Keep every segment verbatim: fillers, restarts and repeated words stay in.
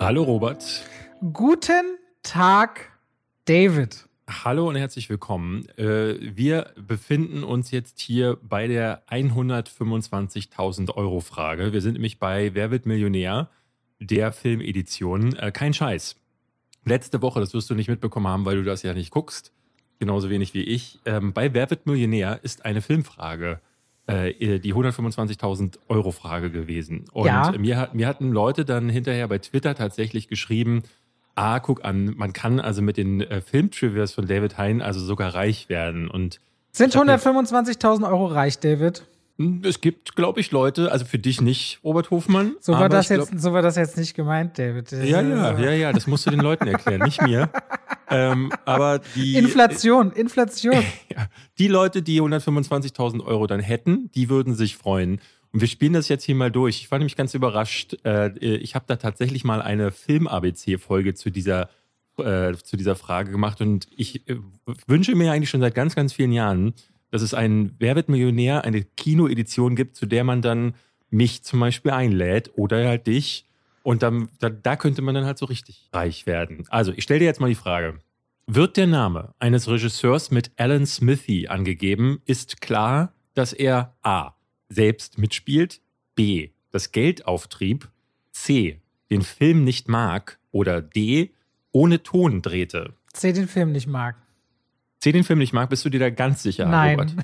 Hallo Robert. Guten Tag, David. Hallo und herzlich willkommen. Wir befinden uns jetzt hier bei der hundertfünfundzwanzigtausend Euro Frage. Wir sind nämlich bei Wer wird Millionär, der Filmedition. Kein Scheiß. Letzte Woche, das wirst du nicht mitbekommen haben, weil du das ja nicht guckst, genauso wenig wie ich. Bei Wer wird Millionär ist eine Filmfrage die hundertfünfundzwanzigtausend Euro Frage gewesen. Und ja. mir, mir hatten Leute dann hinterher bei Twitter tatsächlich geschrieben, ah, guck an, man kann also mit den äh, Film-Trivias von David Hein also sogar reich werden. Und sind hundertfünfundzwanzigtausend Euro reich, David? Es gibt, glaube ich, Leute, also für dich nicht, Robert Hofmann. So war, das jetzt, glaub, so war das jetzt nicht gemeint, David. Das ja, ja, ja, ja, das musst du den Leuten erklären, nicht mir. Ähm, aber die Inflation, Inflation. Ja, die Leute, die hundertfünfundzwanzigtausend Euro dann hätten, die würden sich freuen. Und wir spielen das jetzt hier mal durch. Ich war nämlich ganz überrascht. Äh, ich habe da tatsächlich mal eine Film-A B C-Folge zu dieser, äh, zu dieser Frage gemacht. Und ich äh, wünsche mir eigentlich schon seit ganz, ganz vielen Jahren, dass es einen Wer wird Millionär, eine Kinoedition gibt, zu der man dann mich zum Beispiel einlädt oder halt dich. Und dann, da, da könnte man dann halt so richtig reich werden. Also, ich stelle dir jetzt mal die Frage. Wird der Name eines Regisseurs mit Alan Smithee angegeben, ist klar, dass er A. selbst mitspielt, B. das Geld auftrieb, C. den Film nicht mag oder D. ohne Ton drehte. C. den Film nicht mag. C. den Film nicht mag, bist du dir da ganz sicher, Nein. Robert?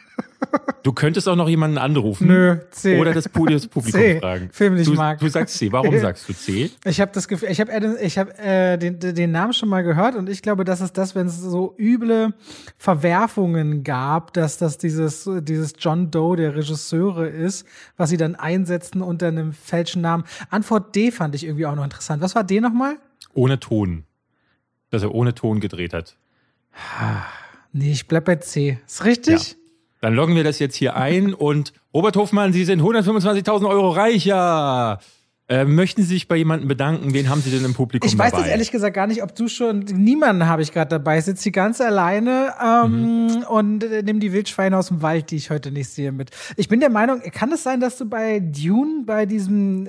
Du könntest auch noch jemanden anrufen. Nö, C. Oder das Publikum C. fragen. Film nicht du, mag. Du sagst C. Warum sagst du C? Ich habe das Gefühl, ich habe ich hab, äh, den, den Namen schon mal gehört und ich glaube, das ist das, wenn es so üble Verwerfungen gab, dass das dieses, dieses John Doe der Regisseure ist, was sie dann einsetzen unter einem falschen Namen. Antwort D fand ich irgendwie auch noch interessant. Was war D nochmal? Ohne Ton. Dass er ohne Ton gedreht hat. Nee, ich bleib bei C. Ist richtig? Ja. Dann loggen wir das jetzt hier ein und Robert Hofmann, Sie sind hundertfünfundzwanzigtausend Euro reicher. Äh, möchten Sie sich bei jemandem bedanken? Wen haben Sie denn im Publikum Ich weiß dabei? jetzt ehrlich gesagt gar nicht, ob du schon, niemanden habe ich gerade dabei. Ich sitze hier ganz alleine ähm, mhm. und äh, nehme die Wildschweine aus dem Wald, die ich heute nicht sehe, mit. Ich bin der Meinung, kann es sein, dass du bei Dune, bei diesem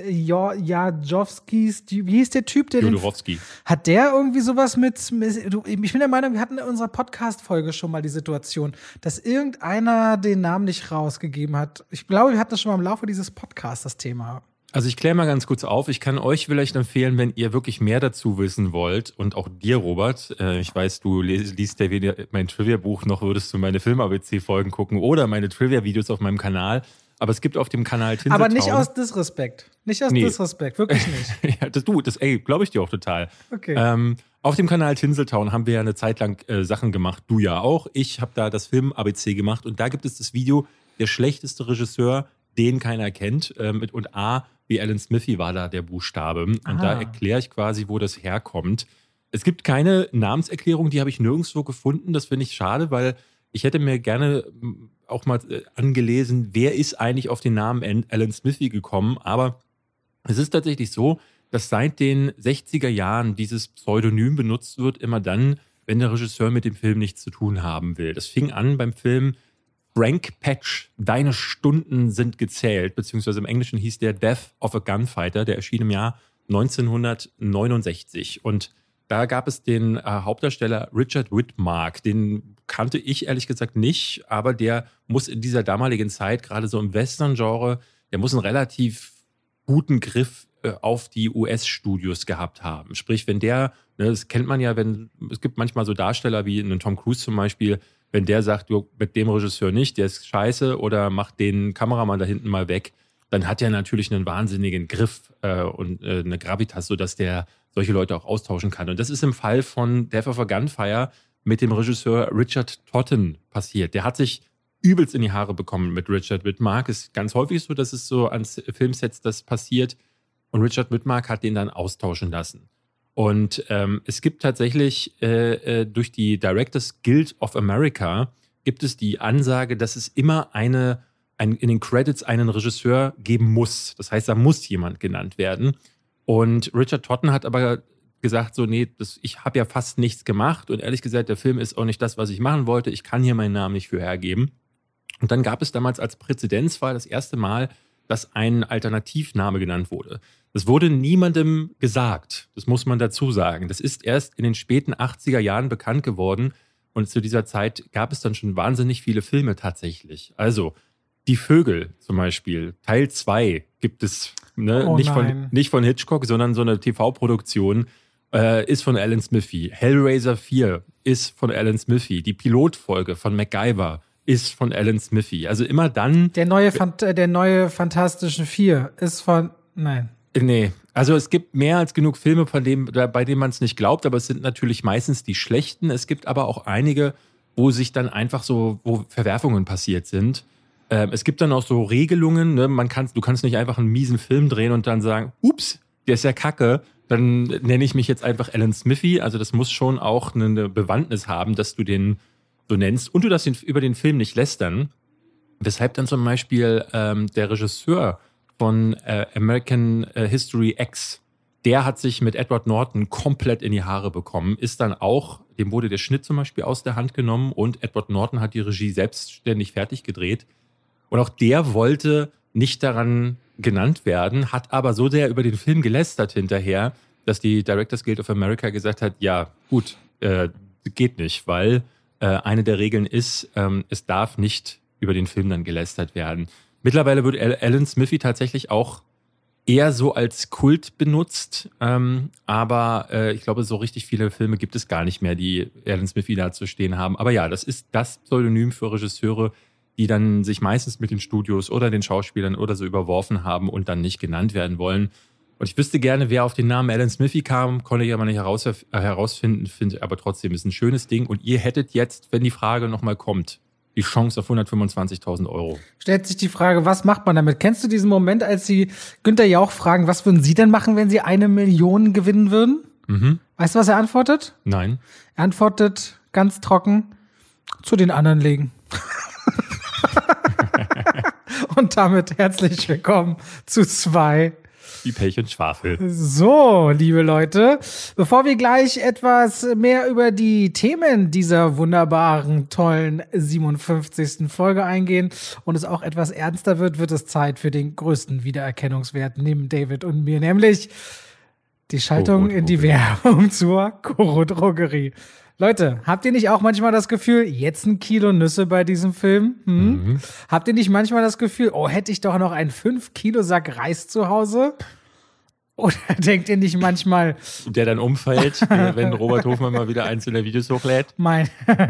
Jodorowskis, wie hieß der Typ, der Jodorowsky. Hat der irgendwie sowas mit, mit du, ich bin der Meinung, wir hatten in unserer Podcast-Folge schon mal die Situation, dass irgendeiner den Namen nicht rausgegeben hat. Ich glaube, wir hatten das schon mal im Laufe dieses Podcasts, das Thema. Also ich kläre mal ganz kurz auf. Ich kann euch vielleicht empfehlen, wenn ihr wirklich mehr dazu wissen wollt und auch dir, Robert, äh, ich weiß, du liest ja weder mein Trivia-Buch, noch würdest du meine Film-A B C-Folgen gucken oder meine Trivia-Videos auf meinem Kanal. Aber es gibt auf dem Kanal Tinseltown. Aber nicht aus Disrespekt. Nicht aus nee. Disrespekt, wirklich nicht. Ja, das, du, das, ey, glaube ich dir auch total. Okay. Ähm, auf dem Kanal Tinseltown haben wir ja eine Zeit lang äh, Sachen gemacht. Du ja auch. Ich habe da das Film-A B C gemacht und da gibt es das Video, der schlechteste Regisseur, den keiner kennt. Äh, mit, und A, wie Alan Smithee war da der Buchstabe. Und Aha. da erkläre ich quasi, wo das herkommt. Es gibt keine Namenserklärung, die habe ich nirgendwo gefunden. Das finde ich schade, weil ich hätte mir gerne auch mal angelesen, wer ist eigentlich auf den Namen Alan Smithee gekommen. Aber es ist tatsächlich so, dass seit den sechziger Jahren dieses Pseudonym benutzt wird, immer dann, wenn der Regisseur mit dem Film nichts zu tun haben will. Das fing an beim Film Frank Patch, Deine Stunden sind gezählt, beziehungsweise im Englischen hieß der Death of a Gunfighter, der erschien im Jahr neunzehnhundertneunundsechzig. Und da gab es den äh, Hauptdarsteller Richard Widmark, den kannte ich ehrlich gesagt nicht, aber der muss in dieser damaligen Zeit, gerade so im Western-Genre, der muss einen relativ guten Griff äh, auf die U S-Studios gehabt haben. Sprich, wenn der, ne, das kennt man ja, wenn es gibt manchmal so Darsteller wie einen Tom Cruise zum Beispiel, wenn der sagt, du, mit dem Regisseur nicht, der ist scheiße oder macht den Kameramann da hinten mal weg, dann hat er natürlich einen wahnsinnigen Griff äh, und äh, eine Gravitas, sodass der solche Leute auch austauschen kann. Und das ist im Fall von Death of a Gunfire mit dem Regisseur Richard Totten passiert. Der hat sich übelst in die Haare bekommen mit Richard Widmark. Ist ganz häufig so, dass es so an Filmsets das passiert. Und Richard Widmark hat den dann austauschen lassen. Und ähm, es gibt tatsächlich äh, äh, durch die Directors Guild of America gibt es die Ansage, dass es immer eine, ein, in den Credits einen Regisseur geben muss. Das heißt, da muss jemand genannt werden. Und Richard Totten hat aber gesagt, so nee, das, ich habe ja fast nichts gemacht und ehrlich gesagt, der Film ist auch nicht das, was ich machen wollte. Ich kann hier meinen Namen nicht für hergeben. Und dann gab es damals als Präzedenzfall das erste Mal, dass ein Alternativname genannt wurde. Das wurde niemandem gesagt. Das muss man dazu sagen. Das ist erst in den späten achtziger Jahren bekannt geworden. Und zu dieser Zeit gab es dann schon wahnsinnig viele Filme tatsächlich. Also Die Vögel zum Beispiel, Teil zwei gibt es, ne? Oh nicht, von, nein. nicht von Hitchcock, sondern so eine T V-Produktion, äh, ist von Alan Smithee. Hellraiser vier ist von Alan Smithee. Die Pilotfolge von MacGyver ist von Alan Smithee. Also immer dann... Der neue, Phant- äh, der neue Fantastischen Vier ist von, nein. Nee, also es gibt mehr als genug Filme, von dem, bei denen man es nicht glaubt, aber es sind natürlich meistens die schlechten. Es gibt aber auch einige, wo sich dann einfach so, wo Verwerfungen passiert sind. Ähm, es gibt dann auch so Regelungen, ne? Man kann, du kannst nicht einfach einen miesen Film drehen und dann sagen, ups, der ist ja kacke, dann nenne ich mich jetzt einfach Alan Smithee. Also das muss schon auch eine Bewandtnis haben, dass du den so nennst. Und du darfst den, über den Film nicht lästern. Weshalb dann zum Beispiel ähm, der Regisseur von äh, American äh, History X, der hat sich mit Edward Norton komplett in die Haare bekommen, ist dann auch, dem wurde der Schnitt zum Beispiel aus der Hand genommen und Edward Norton hat die Regie selbstständig fertig gedreht. Und auch der wollte nicht daran genannt werden, hat aber so sehr über den Film gelästert hinterher, dass die Directors Guild of America gesagt hat, ja gut, äh, geht nicht, weil äh, eine der Regeln ist, ähm, es darf nicht über den Film dann gelästert werden. Mittlerweile wird Alan Smithee tatsächlich auch eher so als Kult benutzt, ähm, aber äh, ich glaube, so richtig viele Filme gibt es gar nicht mehr, die Alan Smithee da zu stehen haben. Aber ja, das ist das Pseudonym für Regisseure, die dann sich meistens mit den Studios oder den Schauspielern oder so überworfen haben und dann nicht genannt werden wollen. Und ich wüsste gerne, wer auf den Namen Alan Smithee kam, konnte ich aber nicht heraus, äh, herausfinden, finde aber trotzdem ist ein schönes Ding. Und ihr hättet jetzt, wenn die Frage nochmal kommt, die Chance auf hundertfünfundzwanzigtausend Euro. Stellt sich die Frage, was macht man damit? Kennst du diesen Moment, als Sie Günther Jauch fragen, was würden Sie denn machen, wenn Sie eine Million gewinnen würden? Mhm. Weißt du, was er antwortet? Nein. Er antwortet ganz trocken, zu den anderen legen. Und damit herzlich willkommen zu zwei Wie Pech und Schwafel. So, liebe Leute, bevor wir gleich etwas mehr über die Themen dieser wunderbaren, tollen siebenundfünfzigsten Folge eingehen und es auch etwas ernster wird, wird es Zeit für den größten Wiedererkennungswert neben David und mir, nämlich die Schaltung in die Werbung zur Koro Drogerie. Leute, habt ihr nicht auch manchmal das Gefühl, jetzt ein Kilo Nüsse bei diesem Film? Hm? Mhm. Habt ihr nicht manchmal das Gefühl, oh, hätte ich doch noch einen fünf Kilo Sack Reis zu Hause? Oder denkt ihr nicht manchmal... Der dann umfällt, wenn Robert Hofmann mal wieder einzelne Videos hochlädt? Mein...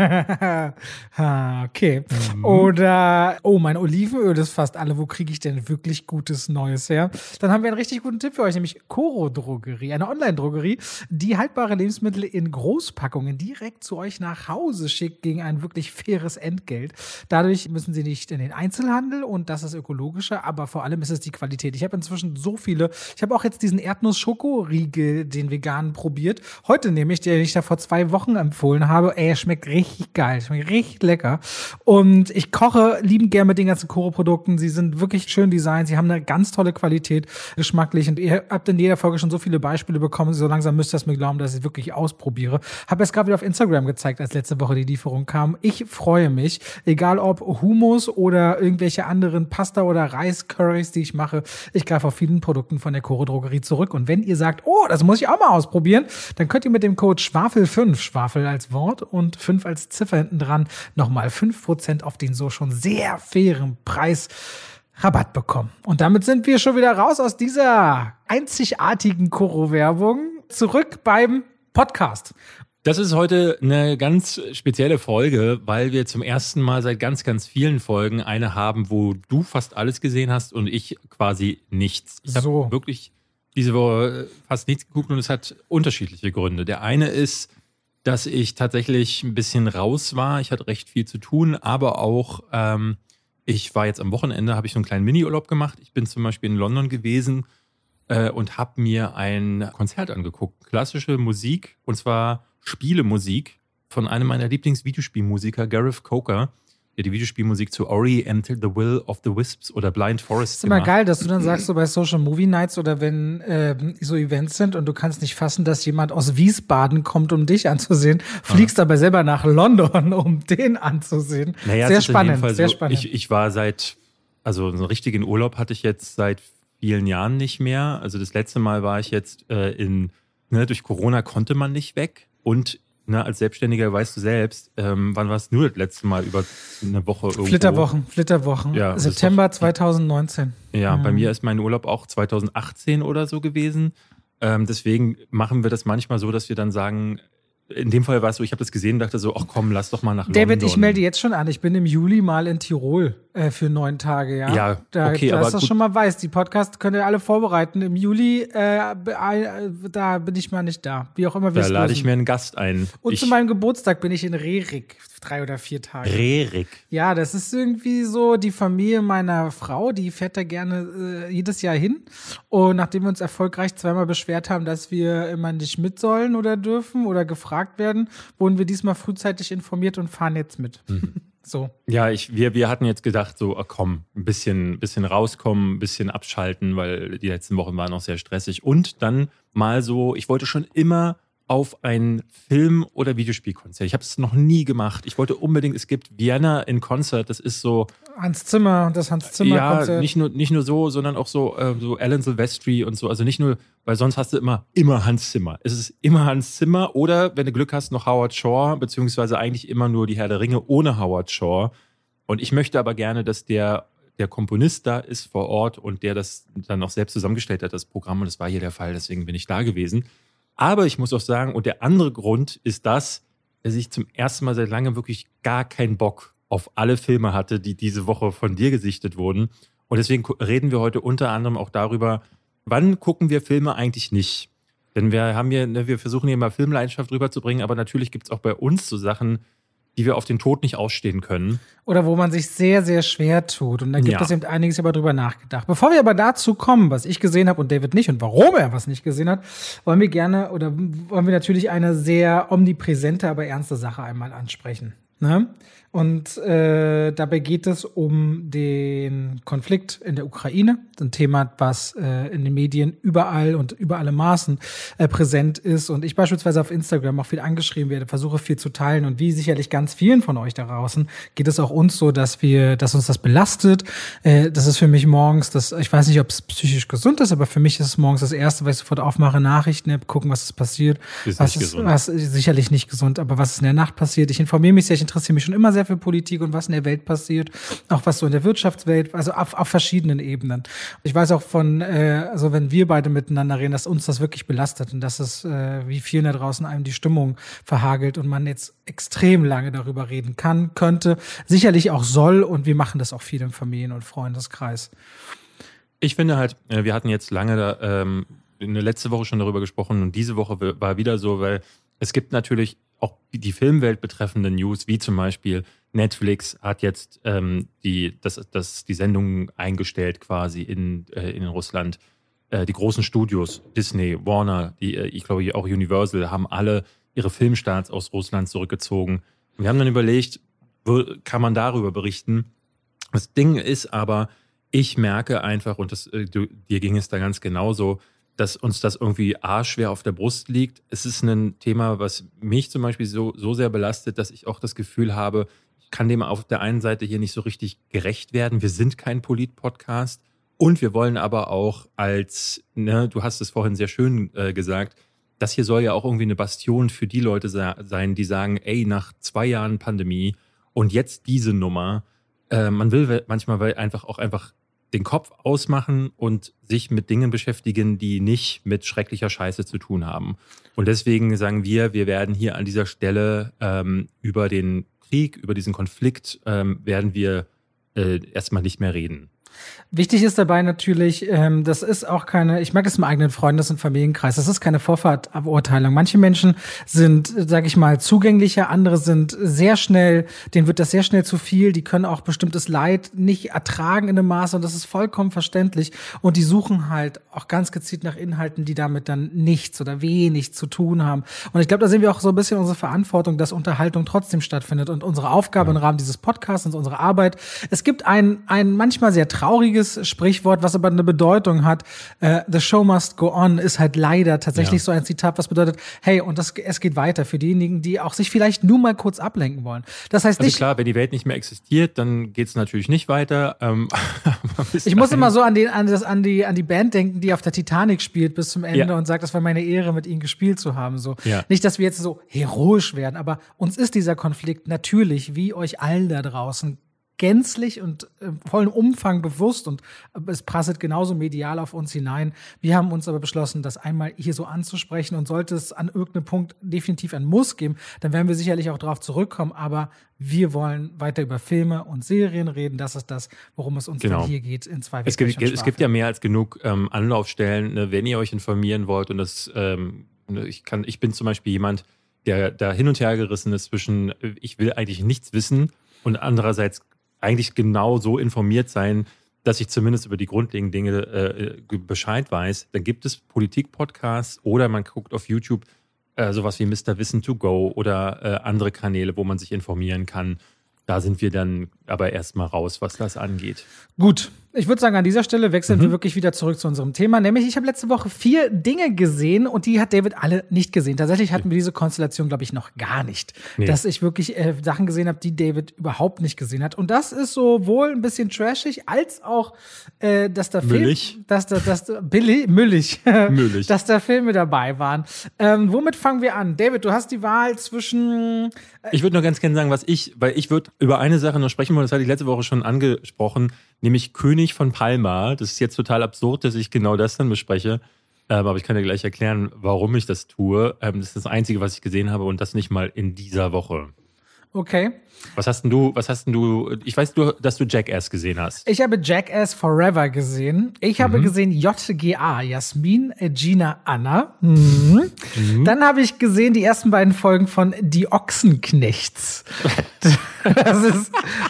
okay. Mhm. Oder, oh, mein Olivenöl ist fast alle. Wo kriege ich denn wirklich gutes Neues her? Dann haben wir einen richtig guten Tipp für euch, nämlich Koro Drogerie, eine Online-Drogerie, die haltbare Lebensmittel in Großpackungen direkt zu euch nach Hause schickt gegen ein wirklich faires Entgelt. Dadurch müssen sie nicht in den Einzelhandel und das ist ökologischer, aber vor allem ist es die Qualität. Ich habe inzwischen so viele... Ich habe auch jetzt diesen Erdnuss-Schokoriegel, den veganen, probiert. Heute nämlich, den ich da vor zwei Wochen empfohlen habe. Ey, er schmeckt richtig geil, schmeckt richtig lecker. Und ich koche liebend gern mit den ganzen Koro-Produkten. Sie sind wirklich schön designt. Sie haben eine ganz tolle Qualität, geschmacklich. Und ihr habt in jeder Folge schon so viele Beispiele bekommen. So langsam müsst ihr es mir glauben, dass ich es wirklich ausprobiere. Habe es gerade wieder auf Instagram gezeigt, als letzte Woche die Lieferung kam. Ich freue mich. Egal ob Hummus oder irgendwelche anderen Pasta- oder Reis-Currys, die ich mache. Ich greife auf vielen Produkten von der Koro-Drogerie zurück. Und wenn ihr sagt, oh, das muss ich auch mal ausprobieren, dann könnt ihr mit dem Code Schwafel fünf, Schwafel als Wort und fünf als Ziffer hinten dran, nochmal fünf Prozent auf den so schon sehr fairen Preis Rabatt bekommen. Und damit sind wir schon wieder raus aus dieser einzigartigen Koro-Werbung. Zurück beim Podcast. Das ist heute eine ganz spezielle Folge, weil wir zum ersten Mal seit ganz, ganz vielen Folgen eine haben, wo du fast alles gesehen hast und ich quasi nichts. Ich so. habe wirklich diese Woche fast nichts geguckt und es hat unterschiedliche Gründe. Der eine ist, dass ich tatsächlich ein bisschen raus war. Ich hatte recht viel zu tun, aber auch ähm, ich war jetzt am Wochenende, habe ich so einen kleinen Mini-Urlaub gemacht. Ich bin zum Beispiel in London gewesen äh, und habe mir ein Konzert angeguckt. Klassische Musik, und zwar Spielemusik von einem meiner Lieblings-Videospielmusiker, Gareth Coker, der die Videospielmusik zu Ori and the Will of the Wisps oder Blind Forest ist immer gemacht. geil, dass du dann sagst, so bei Social Movie Nights oder wenn äh, so Events sind und du kannst nicht fassen, dass jemand aus Wiesbaden kommt, um dich anzusehen, fliegst aber selber nach London, um den anzusehen. Naja, sehr spannend, sehr so, spannend. Ich, ich war seit Also so einen richtigen Urlaub hatte ich jetzt seit vielen Jahren nicht mehr. Also das letzte Mal war ich jetzt äh, in, ne, durch Corona konnte man nicht weg. Und ne, als Selbstständiger weißt du selbst, ähm, wann war es nur das letzte Mal über eine Woche irgendwo? Flitterwochen, Flitterwochen. Ja, September zwanzig neunzehn. Ja, mhm. bei mir ist mein Urlaub auch zwanzig achtzehn oder so gewesen. Ähm, deswegen machen wir das manchmal so, dass wir dann sagen, in dem Fall war es so, ich habe das gesehen und dachte so, ach komm, lass doch mal nach David, London. David, ich melde jetzt schon an, ich bin im Juli mal in Tirol äh, für neun Tage, ja. Ja, da, okay, dass aber das gut. schon mal weiß. Die Podcasts könnt ihr alle vorbereiten. Im Juli, äh, äh, da bin ich mal nicht da. Wie auch immer wir Da es lade lösen. ich mir einen Gast ein. Und ich, zu meinem Geburtstag bin ich in Rerik, drei oder vier Tage. Rerik? Ja, das ist irgendwie so die Familie meiner Frau, die fährt da gerne äh, jedes Jahr hin. Und nachdem wir uns erfolgreich zweimal beschwert haben, dass wir immer nicht mit sollen oder dürfen oder gefragt werden, wurden wir diesmal frühzeitig informiert und fahren jetzt mit. Mhm. So. Ja, ich, wir, wir hatten jetzt gedacht, so, ach komm, ein bisschen, bisschen rauskommen, ein bisschen abschalten, weil die letzten Wochen waren auch sehr stressig. Und dann mal so, ich wollte schon immer auf ein Film- oder Videospielkonzert. Ich habe es noch nie gemacht. Ich wollte unbedingt, es gibt Vienna in Concert, das ist so. Hans Zimmer, das Hans Zimmer-Konzert. Ja, nicht nur, nicht nur so, sondern auch so, äh, so Alan Silvestri und so. Also nicht nur, weil sonst hast du immer, immer Hans Zimmer. Es ist immer Hans Zimmer oder, wenn du Glück hast, noch Howard Shore, beziehungsweise eigentlich immer nur die Herr der Ringe ohne Howard Shore. Und ich möchte aber gerne, dass der, der Komponist da ist vor Ort und der das dann auch selbst zusammengestellt hat, das Programm. Und das war hier der Fall, deswegen bin ich da gewesen. Aber ich muss auch sagen, und der andere Grund ist das, dass ich zum ersten Mal seit langem wirklich gar keinen Bock auf alle Filme hatte, die diese Woche von dir gesichtet wurden. Und deswegen reden wir heute unter anderem auch darüber, wann gucken wir Filme eigentlich nicht? Denn wir haben hier, ne, wir versuchen hier mal Filmleidenschaft rüberzubringen, aber natürlich gibt es auch bei uns so Sachen, die wir auf den Tod nicht ausstehen können. Oder wo man sich sehr, sehr schwer tut. Und da gibt Ja. es eben einiges aber drüber nachgedacht. Bevor wir aber dazu kommen, was ich gesehen habe und David nicht und warum er was nicht gesehen hat, wollen wir gerne oder wollen wir natürlich eine sehr omnipräsente, aber ernste Sache einmal ansprechen. Ne? Und äh, dabei geht es um den Konflikt in der Ukraine, ein Thema, was äh, in den Medien überall und über alle Maßen äh, präsent ist. Und ich beispielsweise auf Instagram auch viel angeschrieben werde, versuche viel zu teilen. Und wie sicherlich ganz vielen von euch da draußen geht es auch uns so, dass wir, dass uns das belastet. Äh, das ist für mich morgens, das, ich weiß nicht, ob es psychisch gesund ist, aber für mich ist es morgens das Erste, weil ich sofort aufmache, Nachrichten-App, gucken, was ist passiert. Ist was nicht ist, gesund. was sicherlich nicht gesund, aber was ist in der Nacht passiert? Ich informiere mich sehr, ich interessiere mich schon immer sehr für Politik und was in der Welt passiert, auch was so in der Wirtschaftswelt, also auf, auf verschiedenen Ebenen. Ich weiß auch von, äh, also wenn wir beide miteinander reden, dass uns das wirklich belastet und dass es äh, wie vielen da draußen einem die Stimmung verhagelt und man jetzt extrem lange darüber reden kann, könnte, sicherlich auch soll und wir machen das auch viel im Familien- und Freundeskreis. Ich finde halt, äh, wir hatten jetzt lange da, ähm, in der letzte Woche schon darüber gesprochen und diese Woche war wieder so, weil es gibt natürlich auch die Filmwelt betreffende News, wie zum Beispiel Netflix hat jetzt ähm, die, das, das, die Sendung eingestellt quasi in, äh, in Russland. Äh, die großen Studios, Disney, Warner, die, äh, ich glaube auch Universal, haben alle ihre Filmstarts aus Russland zurückgezogen. Und wir haben dann überlegt, wo, kann man darüber berichten? Das Ding ist aber, ich merke einfach, und das, äh, du, dir ging es da ganz genauso, dass uns das irgendwie arschschwer auf der Brust liegt. Es ist ein Thema, was mich zum Beispiel so, so sehr belastet, dass ich auch das Gefühl habe, ich kann dem auf der einen Seite hier nicht so richtig gerecht werden. Wir sind kein Polit-Podcast und wir wollen aber auch als, ne, du hast es vorhin sehr schön äh, gesagt, das hier soll ja auch irgendwie eine Bastion für die Leute sa- sein, die sagen, ey, nach zwei Jahren Pandemie und jetzt diese Nummer, äh, man will manchmal einfach auch einfach den Kopf ausmachen und sich mit Dingen beschäftigen, die nicht mit schrecklicher Scheiße zu tun haben. Und deswegen sagen wir, wir werden hier an dieser Stelle ähm, über den Krieg, über diesen Konflikt, ähm, werden wir äh, erstmal nicht mehr reden. Wichtig ist dabei natürlich, ähm, das ist auch keine, ich mag es im eigenen Freundes- und Familienkreis, das ist keine Vorverurteilung. Manche Menschen sind, sage ich mal, zugänglicher, andere sind sehr schnell, denen wird das sehr schnell zu viel, die können auch bestimmtes Leid nicht ertragen in einem Maße und das ist vollkommen verständlich und die suchen halt auch ganz gezielt nach Inhalten, die damit dann nichts oder wenig zu tun haben. Und ich glaube, da sehen wir auch so ein bisschen unsere Verantwortung, dass Unterhaltung trotzdem stattfindet und unsere Aufgabe ja. im Rahmen dieses Podcasts und unserer Arbeit. Es gibt ein, ein manchmal sehr trauriges trauriges Sprichwort, was aber eine Bedeutung hat. Uh, the show must go on ist halt leider tatsächlich ja. so ein Zitat, was bedeutet, hey, und das, es geht weiter für diejenigen, die auch sich vielleicht nur mal kurz ablenken wollen. Das heißt also nicht. Klar, wenn die Welt nicht mehr existiert, dann geht es natürlich nicht weiter. Ähm, ich muss immer so an, den, an, das, an, die, an die Band denken, die auf der Titanic spielt bis zum Ende ja. und sagt, das war meine Ehre, mit ihnen gespielt zu haben. So. Ja. Nicht, dass wir jetzt so heroisch werden, aber uns ist dieser Konflikt natürlich, wie euch allen da draußen, gänzlich und äh, vollen Umfang bewusst und äh, es prasselt genauso medial auf uns hinein. Wir haben uns aber beschlossen, das einmal hier so anzusprechen und sollte es an irgendeinem Punkt definitiv ein Muss geben, dann werden wir sicherlich auch darauf zurückkommen, aber wir wollen weiter über Filme und Serien reden. Das ist das, worum es uns genau. dann hier geht in zwei es gibt, es gibt ja mehr als genug ähm, Anlaufstellen, ne, wenn ihr euch informieren wollt und das ähm, ich kann, ich bin zum Beispiel jemand, der da hin und her gerissen ist zwischen ich will eigentlich nichts wissen und andererseits eigentlich genau so informiert sein, dass ich zumindest über die grundlegenden Dinge äh, Bescheid weiß. Dann gibt es Politik-Podcasts oder man guckt auf YouTube äh, sowas wie Mister Wissen to go oder äh, andere Kanäle, wo man sich informieren kann. Da sind wir dann aber erstmal raus, was das angeht. Gut, ich würde sagen, an dieser Stelle wechseln mhm. wir wirklich wieder zurück zu unserem Thema. Nämlich, ich habe letzte Woche vier Dinge gesehen und die hat David alle nicht gesehen. Tatsächlich hatten wir diese Konstellation, glaube ich, noch gar nicht. Nee. Dass ich wirklich äh, Sachen gesehen habe, die David überhaupt nicht gesehen hat. Und das ist sowohl ein bisschen trashig, als auch, äh, dass da Müllig. Film, dass da, dass da, billig, müllig, Müllig. dass da Filme dabei waren. Ähm, womit fangen wir an? David, du hast die Wahl zwischen äh, Ich würde nur ganz gerne sagen, was ich, weil ich würde über eine Sache noch sprechen wollen, das hatte ich letzte Woche schon angesprochen, nämlich König von Palma. Das ist jetzt total absurd, dass ich genau das dann bespreche. Ähm, aber ich kann dir gleich erklären, warum ich das tue. Ähm, das ist das Einzige, was ich gesehen habe und das nicht mal in dieser Woche. Okay. Was hast denn du, was hast denn du, ich weiß, du, dass du Jackass gesehen hast. Ich habe Jackass Forever gesehen. Ich habe mhm. gesehen J G A, Jasmin, Gina, Anna. Mhm. Mhm. Dann habe ich gesehen die ersten beiden Folgen von Die Ochsenknechts. Das ist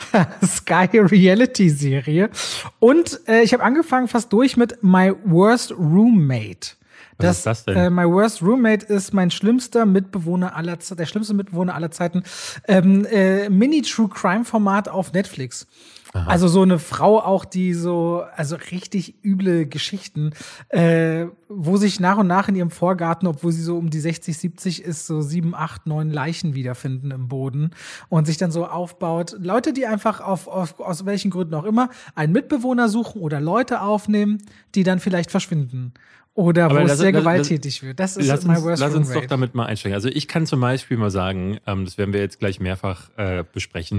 Sky Reality Serie. Und äh, ich habe angefangen fast durch mit My Worst Roommate. Das, Was ist das denn? Äh, My Worst Roommate ist mein schlimmster Mitbewohner aller Zeiten, der schlimmste Mitbewohner aller Zeiten. Ähm, äh, Mini-True-Crime-Format auf Netflix. Aha. Also so eine Frau auch, die so, also richtig üble Geschichten, äh, wo sich nach und nach in ihrem Vorgarten, obwohl sie so um die sechzig, siebzig ist, so sieben, acht, neun Leichen wiederfinden im Boden und sich dann so aufbaut. Leute, die einfach auf, auf aus welchen Gründen auch immer einen Mitbewohner suchen oder Leute aufnehmen, die dann vielleicht verschwinden. Oder wo es sehr lass, gewalttätig lass, wird. Das ist lass My uns, Worst Lass uns Roommate. doch damit mal einsteigen. Also ich kann zum Beispiel mal sagen, ähm, das werden wir jetzt gleich mehrfach äh, besprechen.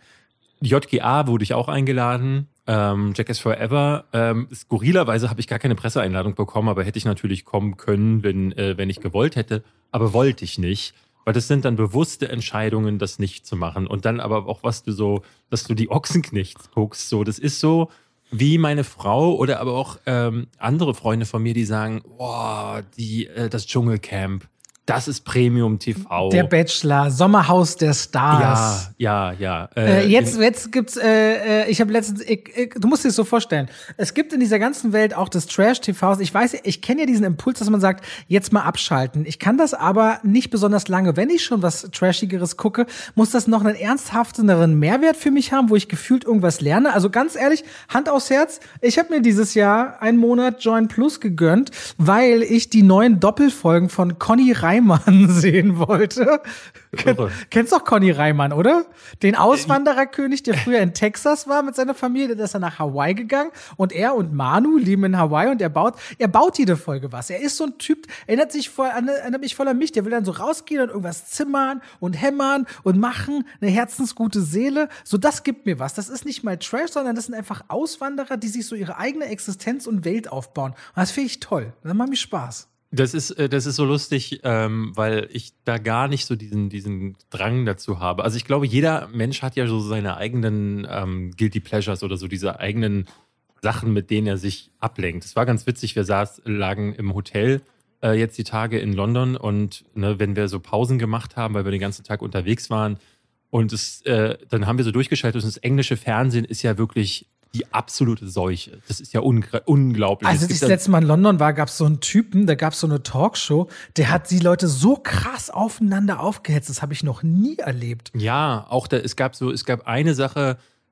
J G A wurde ich auch eingeladen. Ähm, Jackass Forever. Ähm, skurrilerweise habe ich gar keine Presseeinladung bekommen, aber hätte ich natürlich kommen können, wenn, äh, wenn ich gewollt hätte. Aber wollte ich nicht. Weil das sind dann bewusste Entscheidungen, das nicht zu machen. Und dann aber auch, was du so, dass du die Ochsenknechts guckst. So, das ist so wie meine Frau oder aber auch ähm, andere Freunde von mir, die sagen, boah, die, äh, das Dschungelcamp, das ist Premium-T V. Der Bachelor, Sommerhaus der Stars. Ja, ja, ja. Äh, äh, jetzt, jetzt gibt's, äh, ich habe letztens, ich, ich, du musst dir das so vorstellen, es gibt in dieser ganzen Welt auch das Trash-T Vs. Ich weiß, ich kenne ja diesen Impuls, dass man sagt, jetzt mal abschalten. Ich kann das aber nicht besonders lange. Wenn ich schon was Trashigeres gucke, muss das noch einen ernsthafteren Mehrwert für mich haben, wo ich gefühlt irgendwas lerne. Also ganz ehrlich, Hand aufs Herz, ich habe mir dieses Jahr einen Monat Join Plus gegönnt, weil ich die neuen Doppelfolgen von Conny Reimann sehen wollte. Ken, kennst doch Conny Reimann, oder? Den Auswandererkönig, der früher in Texas war mit seiner Familie, der ist dann nach Hawaii gegangen und er und Manu leben in Hawaii und er baut, er baut jede Folge was. Er ist so ein Typ, erinnert sich voll an, erinnert mich voll an mich, der will dann so rausgehen und irgendwas zimmern und hämmern und machen, eine herzensgute Seele. So, das gibt mir was. Das ist nicht mal Trash, sondern das sind einfach Auswanderer, die sich so ihre eigene Existenz und Welt aufbauen. Und das finde ich toll. Das macht mir Spaß. Das ist, das ist so lustig, ähm, weil ich da gar nicht so diesen, diesen Drang dazu habe. Also ich glaube, jeder Mensch hat ja so seine eigenen ähm, Guilty Pleasures oder so diese eigenen Sachen, mit denen er sich ablenkt. Es war ganz witzig, wir saß, lagen im Hotel äh, jetzt die Tage in London und ne, wenn wir so Pausen gemacht haben, weil wir den ganzen Tag unterwegs waren und es, äh, dann haben wir so durchgeschaltet und das englische Fernsehen ist ja wirklich die absolute Seuche. Das ist ja un- unglaublich. Also, als ich das letzte Mal in London war, gab es so einen Typen, da gab es so eine Talkshow, der hat die Leute so krass aufeinander aufgehetzt. Das habe ich noch nie erlebt. Ja, auch da, es gab so, es gab eine Sache,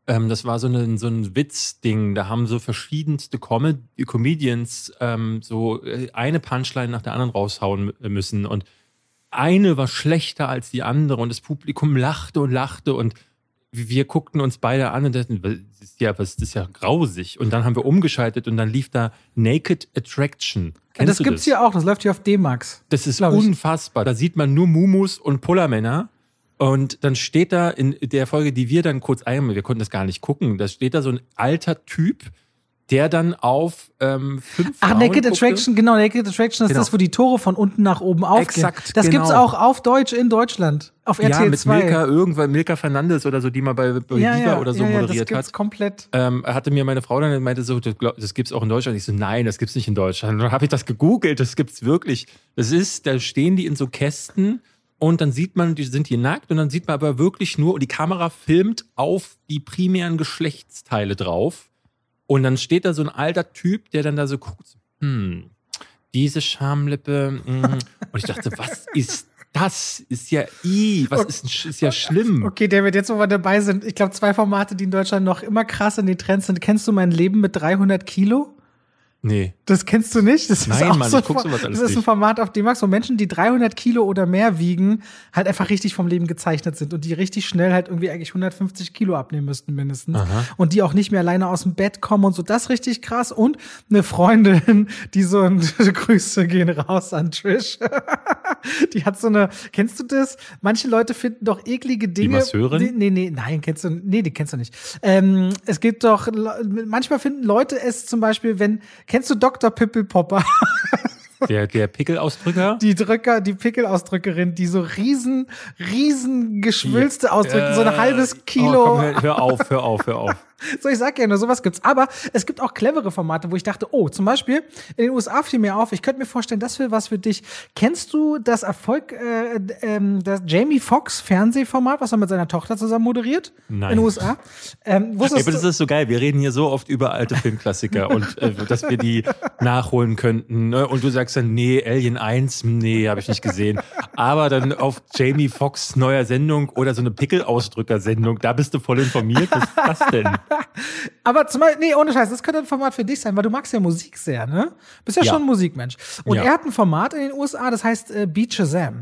Ähm, das war so, eine, so ein Witzding. Da haben so verschiedenste Com- Comedians ähm, so eine Punchline nach der anderen raushauen müssen. Und eine war schlechter als die andere und das Publikum lachte und lachte und wir guckten uns beide an und dachten, das ist ja, was, das ist ja grausig. Und dann haben wir umgeschaltet und dann lief da Naked Attraction. Kennst das du gibt's das? hier auch, das läuft hier auf D-Max. Das ist unfassbar. Da sieht man nur Mumus und Pullermänner. Und dann steht da in der Folge, die wir dann kurz ein, wir konnten das gar nicht gucken, da steht da so ein alter Typ, der dann auf ähm, fünf Ach, Frauen Naked guckte. Attraction, genau, Naked Attraction ist Genau. das, wo die Tore von unten nach oben aufgehen. Exakt, das genau. gibt's auch auf Deutsch in Deutschland, auf R T L Ja, mit zwei. Milka, irgendwann Milka Fernandes oder so, die mal bei, bei ja, Viva ja, oder so ja, ja, moderiert das gibt's hat. komplett. Ähm, hatte mir meine Frau dann meinte so, das, glaub, das gibt's auch in Deutschland. Ich so, nein, das gibt's nicht in Deutschland. Und dann habe ich das gegoogelt, das gibt's wirklich. Das ist, da stehen die in so Kästen und dann sieht man, die sind hier nackt und dann sieht man aber wirklich nur, und die Kamera filmt auf die primären Geschlechtsteile drauf. Und dann steht da so ein alter Typ, der dann da so guckt, hm, diese Schamlippe, mm. Und ich dachte, was ist das? Ist ja, i, was ist, ist ja schlimm. Okay, David, jetzt wo wir dabei sind, ich glaube, zwei Formate, die in Deutschland noch immer krass in den Trends sind. Kennst du Mein Leben mit dreihundert Kilo? Nee. Das kennst du nicht? Das Nein, ist auch Mann, so ich guck sowas alles Das ist ein nicht. Format auf D-Max, wo Menschen, die dreihundert Kilo oder mehr wiegen, halt einfach richtig vom Leben gezeichnet sind und die richtig schnell halt irgendwie eigentlich hundertfünfzig Kilo abnehmen müssten mindestens. Aha. Und die auch nicht mehr alleine aus dem Bett kommen und so. Das ist richtig krass. Und eine Freundin, die so ein Grüße gehen raus an Trish. Die hat so eine, kennst du das? Manche Leute finden doch eklige Dinge. Die Masseurin? Nee, nee, nee, nein, kennst du, nee, die kennst du nicht. Ähm, es gibt doch, manchmal finden Leute es zum Beispiel, wenn, kennst du Doktor Pippelpopper? Der, der Pickelausdrücker? Die Drücker, die Pickelausdrückerin, die so riesen, riesen Geschwülste ausdrücken, so ein halbes Kilo. Oh, komm, hör, hör auf, hör auf, hör auf. So, ich sag ja nur, sowas gibt's. Aber es gibt auch clevere Formate, wo ich dachte, oh, zum Beispiel in den U S A fiel mir auf, ich könnte mir vorstellen, das wäre was für dich. Kennst du das Erfolg, äh, ähm, das Jamie Foxx Fernsehformat, was er mit seiner Tochter zusammen moderiert? Nein. In den U S A? Ähm, Ey, wusstest aber das du, ist so geil. Wir reden hier so oft über alte Filmklassiker und äh, dass wir die nachholen könnten. Ne? Und du sagst dann, nee, Alien eins, nee, habe ich nicht gesehen. Aber dann auf Jamie Foxx neuer Sendung oder so eine Pickelausdrücker-Sendung, da bist du voll informiert. Was ist das denn? aber zum Beispiel, nee, ohne Scheiß, das könnte ein Format für dich sein, weil du magst ja Musik sehr, ne? Bist ja, Ja. schon ein Musikmensch. Und Ja. er hat ein Format in den U S A, das heißt äh, Beat Shazam.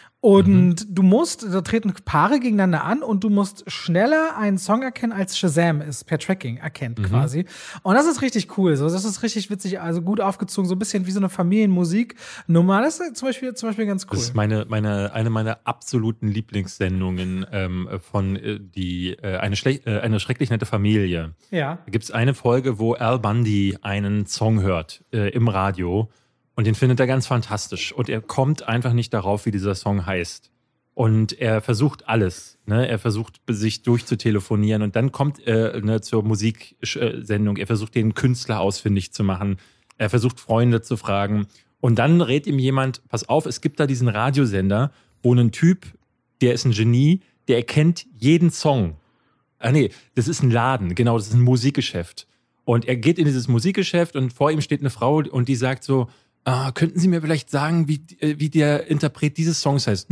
Und du musst, da treten Paare gegeneinander an und du musst schneller einen Song erkennen, als Shazam ist, per Tracking erkennt quasi. Und das ist richtig cool, so. Das ist richtig witzig, also gut aufgezogen, so ein bisschen wie so eine Familienmusiknummer. Das ist zum Beispiel, zum Beispiel ganz cool. Das ist meine, meine, eine meiner absoluten Lieblingssendungen ähm, von äh, die äh, eine, schlech- äh, eine schrecklich nette Familie. Ja. Da gibt es eine Folge, wo Al Bundy einen Song hört äh, im Radio und den findet er ganz fantastisch. Und er kommt einfach nicht darauf, wie dieser Song heißt. Und er versucht alles. Ne? Er versucht, sich durchzutelefonieren. Und dann kommt er ne, zur Musiksendung. Er versucht, den Künstler ausfindig zu machen. Er versucht, Freunde zu fragen. Und dann rät ihm jemand, pass auf, es gibt da diesen Radiosender, wo ein Typ, der ist ein Genie, der erkennt jeden Song. Ah nee, das ist ein Laden, genau, das ist ein Musikgeschäft. Und er geht in dieses Musikgeschäft und vor ihm steht eine Frau und die sagt so, ah, könnten Sie mir vielleicht sagen, wie, wie der Interpret dieses Songs heißt?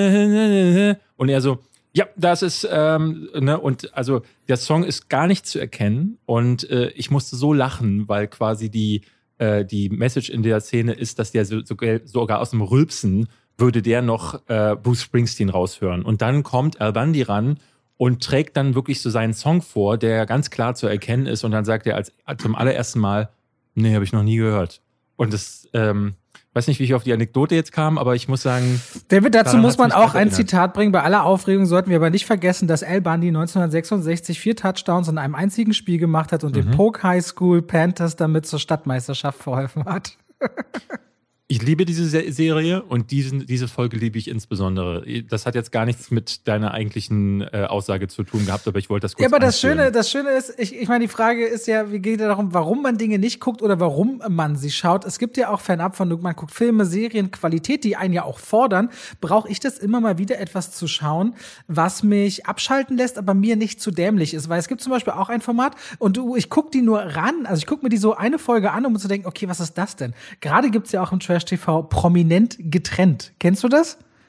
Und er so, ja, das ist, ähm, ne, und also der Song ist gar nicht zu erkennen und äh, ich musste so lachen, weil quasi die, äh, die Message in der Szene ist, dass der so, so, sogar aus dem Rülpsen würde der noch äh, Bruce Springsteen raushören. Und dann kommt Al Bundy ran und trägt dann wirklich so seinen Song vor, der ganz klar zu erkennen ist und dann sagt er als zum allerersten Mal, nee, habe ich noch nie gehört. Und das, ähm, weiß nicht, wie ich auf die Anekdote jetzt kam, aber ich muss sagen. David, dazu daran muss hat's man mich auch ein erinnert. Zitat bringen. Bei aller Aufregung sollten wir aber nicht vergessen, dass Al Bundy neunzehnhundertsechsundsechzig vier Touchdowns in einem einzigen Spiel gemacht hat und Mhm. den Polk High School Panthers damit zur Stadtmeisterschaft verholfen hat. Ich liebe diese Se- Serie und diesen, diese Folge liebe ich insbesondere. Das hat jetzt gar nichts mit deiner eigentlichen äh, Aussage zu tun gehabt, aber ich wollte das kurz Ja, aber das anführen. Schöne, das Schöne ist, ich, ich meine, die Frage ist ja, wie geht es darum, warum man Dinge nicht guckt oder warum man sie schaut. Es gibt ja auch fernab von, man guckt Filme, Serien, Qualität, die einen ja auch fordern. Brauche ich das immer mal wieder etwas zu schauen, was mich abschalten lässt, aber mir nicht zu dämlich ist. Weil es gibt zum Beispiel auch ein Format und du, ich gucke die nur ran, also ich gucke mir die so eine Folge an, um zu denken, okay, was ist das denn? Gerade gibt's ja auch im Trash-T V prominent getrennt. Kennst du das?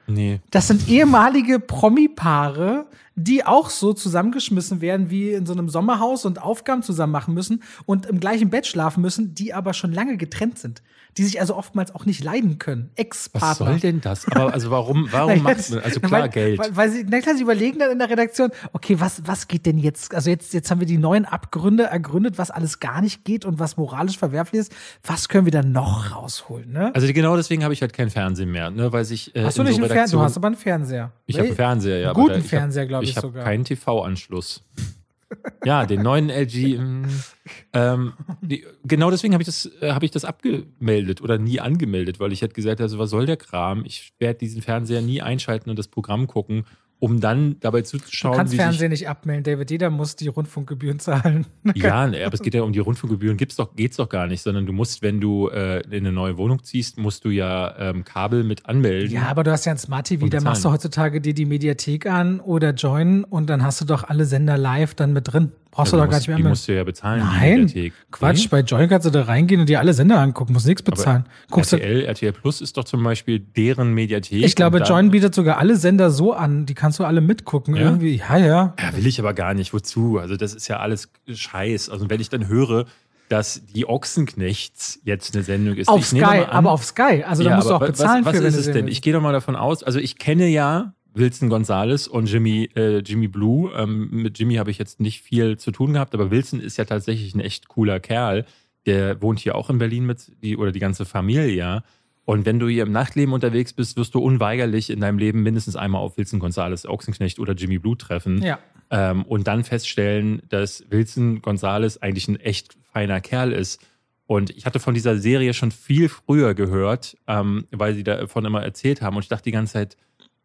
Nee. Das sind ehemalige Promi-Paare, die auch so zusammengeschmissen werden wie in so einem Sommerhaus und Aufgaben zusammen machen müssen und im gleichen Bett schlafen müssen, die aber schon lange getrennt sind. Die sich also oftmals auch nicht leiden können. Ex-Partner. Was soll denn das? Aber also warum, warum macht man, also klar, weil, Geld. Weil, weil sie, na klar, sie überlegen dann in der Redaktion, okay, was, was geht denn jetzt? Also jetzt, jetzt haben wir die neuen Abgründe ergründet, was alles gar nicht geht und was moralisch verwerflich ist. Was können wir dann noch rausholen, ne? Also genau deswegen habe ich halt kein Fernsehen mehr, ne, weil sich äh, Hast du in nicht so einen Fernseher? Du Redaktionen- hast aber einen Fernseher. Ich habe einen Fernseher, ja. Einen guten aber da- Fernseher, glaube ich, Ich habe sogar. keinen T V-Anschluss. Ja, den neuen L G. mh, Ähm, die, genau deswegen habe ich das, äh, habe ich das abgemeldet oder nie angemeldet, weil ich hätte gesagt, also was soll der Kram? Ich werde diesen Fernseher nie einschalten und das Programm gucken, um dann dabei Du zuzuschauen, kannst wie Fernsehen sich, nicht abmelden, David. Jeder muss die Rundfunkgebühren zahlen. ja, ne, aber es geht ja um die Rundfunkgebühren, gibt's doch, geht's doch gar nicht, sondern du musst, wenn du äh, in eine neue Wohnung ziehst, musst du ja ähm, Kabel mit anmelden. Ja, aber du hast ja ein Smart T V, Und da machst du bezahlen. heutzutage dir die Mediathek an oder Join und dann hast du doch alle Sender live dann mit drin. Brauchst Also du doch gar musst- nicht mehr Die anmelden. musst du ja bezahlen, die Nein, Mediathek. Quatsch, Nee? bei Join kannst du da reingehen und dir alle Sender angucken, musst nichts bezahlen. Guckst du, R T L, R T L Plus ist doch zum Beispiel deren Mediathek. ich glaube, und dann- Join bietet sogar alle Sender so an, die kannst du alle mitgucken. Ja? Irgendwie, ja, ja. Ja, will ich aber gar nicht. Wozu? Also, das ist ja alles Scheiß. Also, wenn ich dann höre, dass die Ochsenknechts jetzt eine Sendung ist. Auf ich nehme Sky, mal an- aber auf Sky. Also da Ja, musst du auch aber bezahlen was, was für, wenn ist du es sehen denn? willst. Ich gehe doch mal davon aus, also ich kenne ja Wilson Gonzalez und Jimmy, äh, Jimmy Blue. Ähm, mit Jimmy habe ich jetzt nicht viel zu tun gehabt, aber Wilson ist ja tatsächlich ein echt cooler Kerl. Der wohnt hier auch in Berlin mit, die, oder die ganze Familie, ja. Und wenn du hier im Nachtleben unterwegs bist, wirst du unweigerlich in deinem Leben mindestens einmal auf Wilson Gonzalez, Ochsenknecht oder Jimmy Blue treffen. Ja. Ähm, und dann feststellen, dass Wilson Gonzalez eigentlich ein echt feiner Kerl ist. Und ich hatte von dieser Serie schon viel früher gehört, ähm, weil sie davon immer erzählt haben. Und ich dachte die ganze Zeit,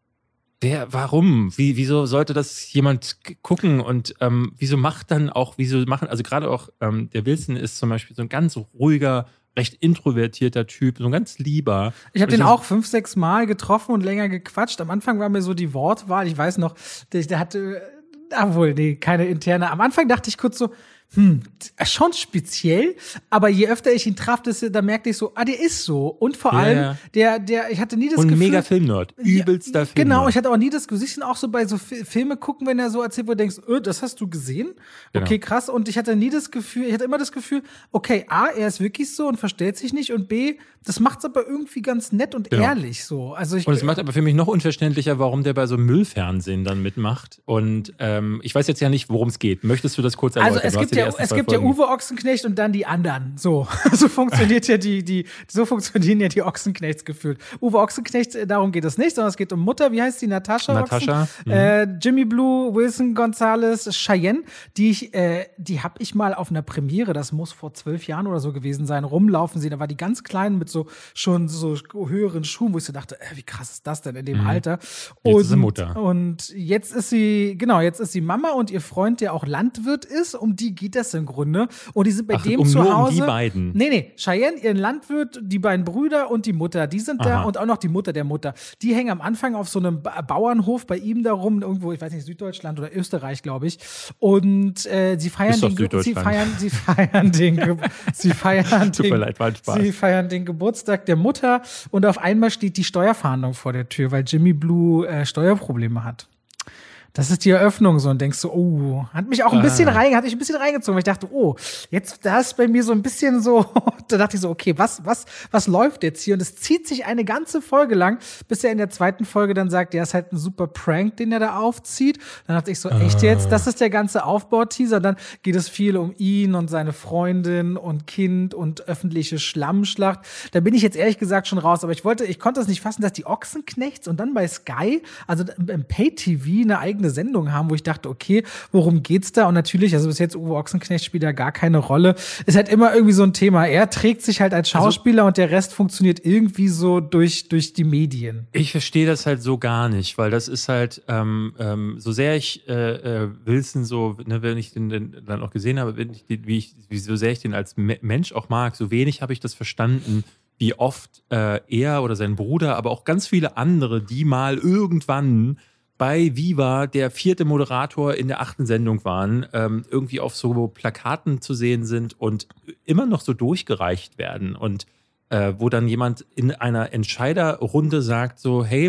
der, warum? Wie, wieso sollte das jemand g- gucken? Und ähm, wieso macht dann auch, wieso machen, also gerade auch ähm, der Wilson ist zum Beispiel so ein ganz ruhiger, recht introvertierter Typ, so ein ganz lieber. Ich habe Und den das- auch fünf, sechs Mal getroffen und länger gequatscht. Am Anfang war mir so die Wortwahl, ich weiß noch, der, der hatte, ah wohl, nee, keine interne. Am Anfang dachte ich kurz so, hm, schon speziell, aber je öfter ich ihn traf, desto- da merkte ich so, ah, der ist so. Und vor Ja, allem, ja. der, der, ich hatte nie das Und ein Gefühl. mega Filmnerd, übelster Ja, Filmnerd. Genau, ich hatte auch nie das Gesicht auch so bei so Fi- Filme gucken, wenn er so erzählt, wo du denkst, öh, das hast du gesehen? Genau. Okay, krass. Und ich hatte nie das Gefühl, ich hatte immer das Gefühl, okay, A, er ist wirklich so und verstellt sich nicht und B, das macht's aber irgendwie ganz nett und Genau. ehrlich so. Also ich, Und es macht aber für mich noch unverständlicher, warum der bei so Müllfernsehen dann mitmacht. Und ähm, ich weiß jetzt ja nicht, worum es geht. Möchtest du das kurz erläutern? Also es Du hast gibt die ja, ersten es zwei gibt ja Folgen. Uwe Ochsenknecht und dann die anderen. So, so funktioniert ja die, die, so funktionieren ja die Ochsenknechts gefühlt. Uwe Ochsenknecht, äh, darum geht es nicht, sondern es geht um Mutter. Wie heißt die? Natascha. Natascha, Ochsen? Äh, Jimmy Blue, Wilson Gonzalez, Cheyenne. Die ich, äh, die habe ich mal auf einer Premiere. Das muss vor zwölf Jahren oder so gewesen sein. Rumlaufen sehen. Da war die ganz klein mit so schon so höheren Schuhen, wo ich so dachte, äh, wie krass ist das denn in dem Alter? Und, Jetzt ist sie Mutter. Und jetzt ist sie, genau, jetzt ist sie Mama und ihr Freund, der auch Landwirt ist. Um die geht das im Grunde. Und die sind bei Ach, dem um zu nur um Hause. die beiden. Nee, nee. Cheyenne, ihren Landwirt, die beiden Brüder und die Mutter, die sind da Aha. und auch noch die Mutter der Mutter. Die hängen am Anfang auf so einem ba Bauernhof bei ihm da rum, irgendwo, ich weiß nicht, Süddeutschland oder Österreich, glaube ich. Und äh, sie feiern Ist doch den, Ge- sie Süddeutschland. feiern, sie feiern den, Ge sie feiern Tut mir den, leid, war ein Spaß. sie feiern den Geburtstag der Mutter und auf einmal steht die Steuerfahndung vor der Tür, weil Jimmy Blue äh, Steuerprobleme hat. Das ist die Eröffnung so und denkst so, oh, hat mich auch ein bisschen Ah. rein, hat mich ein bisschen reingezogen, weil ich dachte, oh, jetzt da ist bei mir so ein bisschen so, da dachte ich so, okay, was was was läuft jetzt hier und es zieht sich eine ganze Folge lang, bis er in der zweiten Folge dann sagt, der ist halt ein super Prank, den er da aufzieht. Dann dachte ich so, echt jetzt, das ist der ganze Aufbauteaser, dann geht es viel um ihn und seine Freundin und Kind und öffentliche Schlammschlacht. Da bin ich jetzt ehrlich gesagt schon raus, aber ich wollte, ich konnte es nicht fassen, dass die Ochsenknechts und dann bei Sky, also im Pay-T V eine eigene Sendung haben, wo ich dachte, okay, worum geht's da? Und natürlich, also bis jetzt Uwe Ochsenknecht spielt da gar keine Rolle. Ist halt immer irgendwie so ein Thema. Er trägt sich halt als Schauspieler und der Rest funktioniert irgendwie so durch, durch die Medien. Ich verstehe das halt so gar nicht, weil das ist halt, ähm, ähm, so sehr ich äh, äh, Wilson so, ne, wenn ich den, den dann auch gesehen habe, wenn ich den, wie, ich, wie so sehr ich den als Me Mensch auch mag, so wenig habe ich das verstanden, wie oft äh, er oder sein Bruder, aber auch ganz viele andere, die mal irgendwann bei Viva der vierte Moderator in der achten Sendung waren, ähm, irgendwie auf so Plakaten zu sehen sind und immer noch so durchgereicht werden und äh, wo dann jemand in einer Entscheiderrunde sagt so, hey,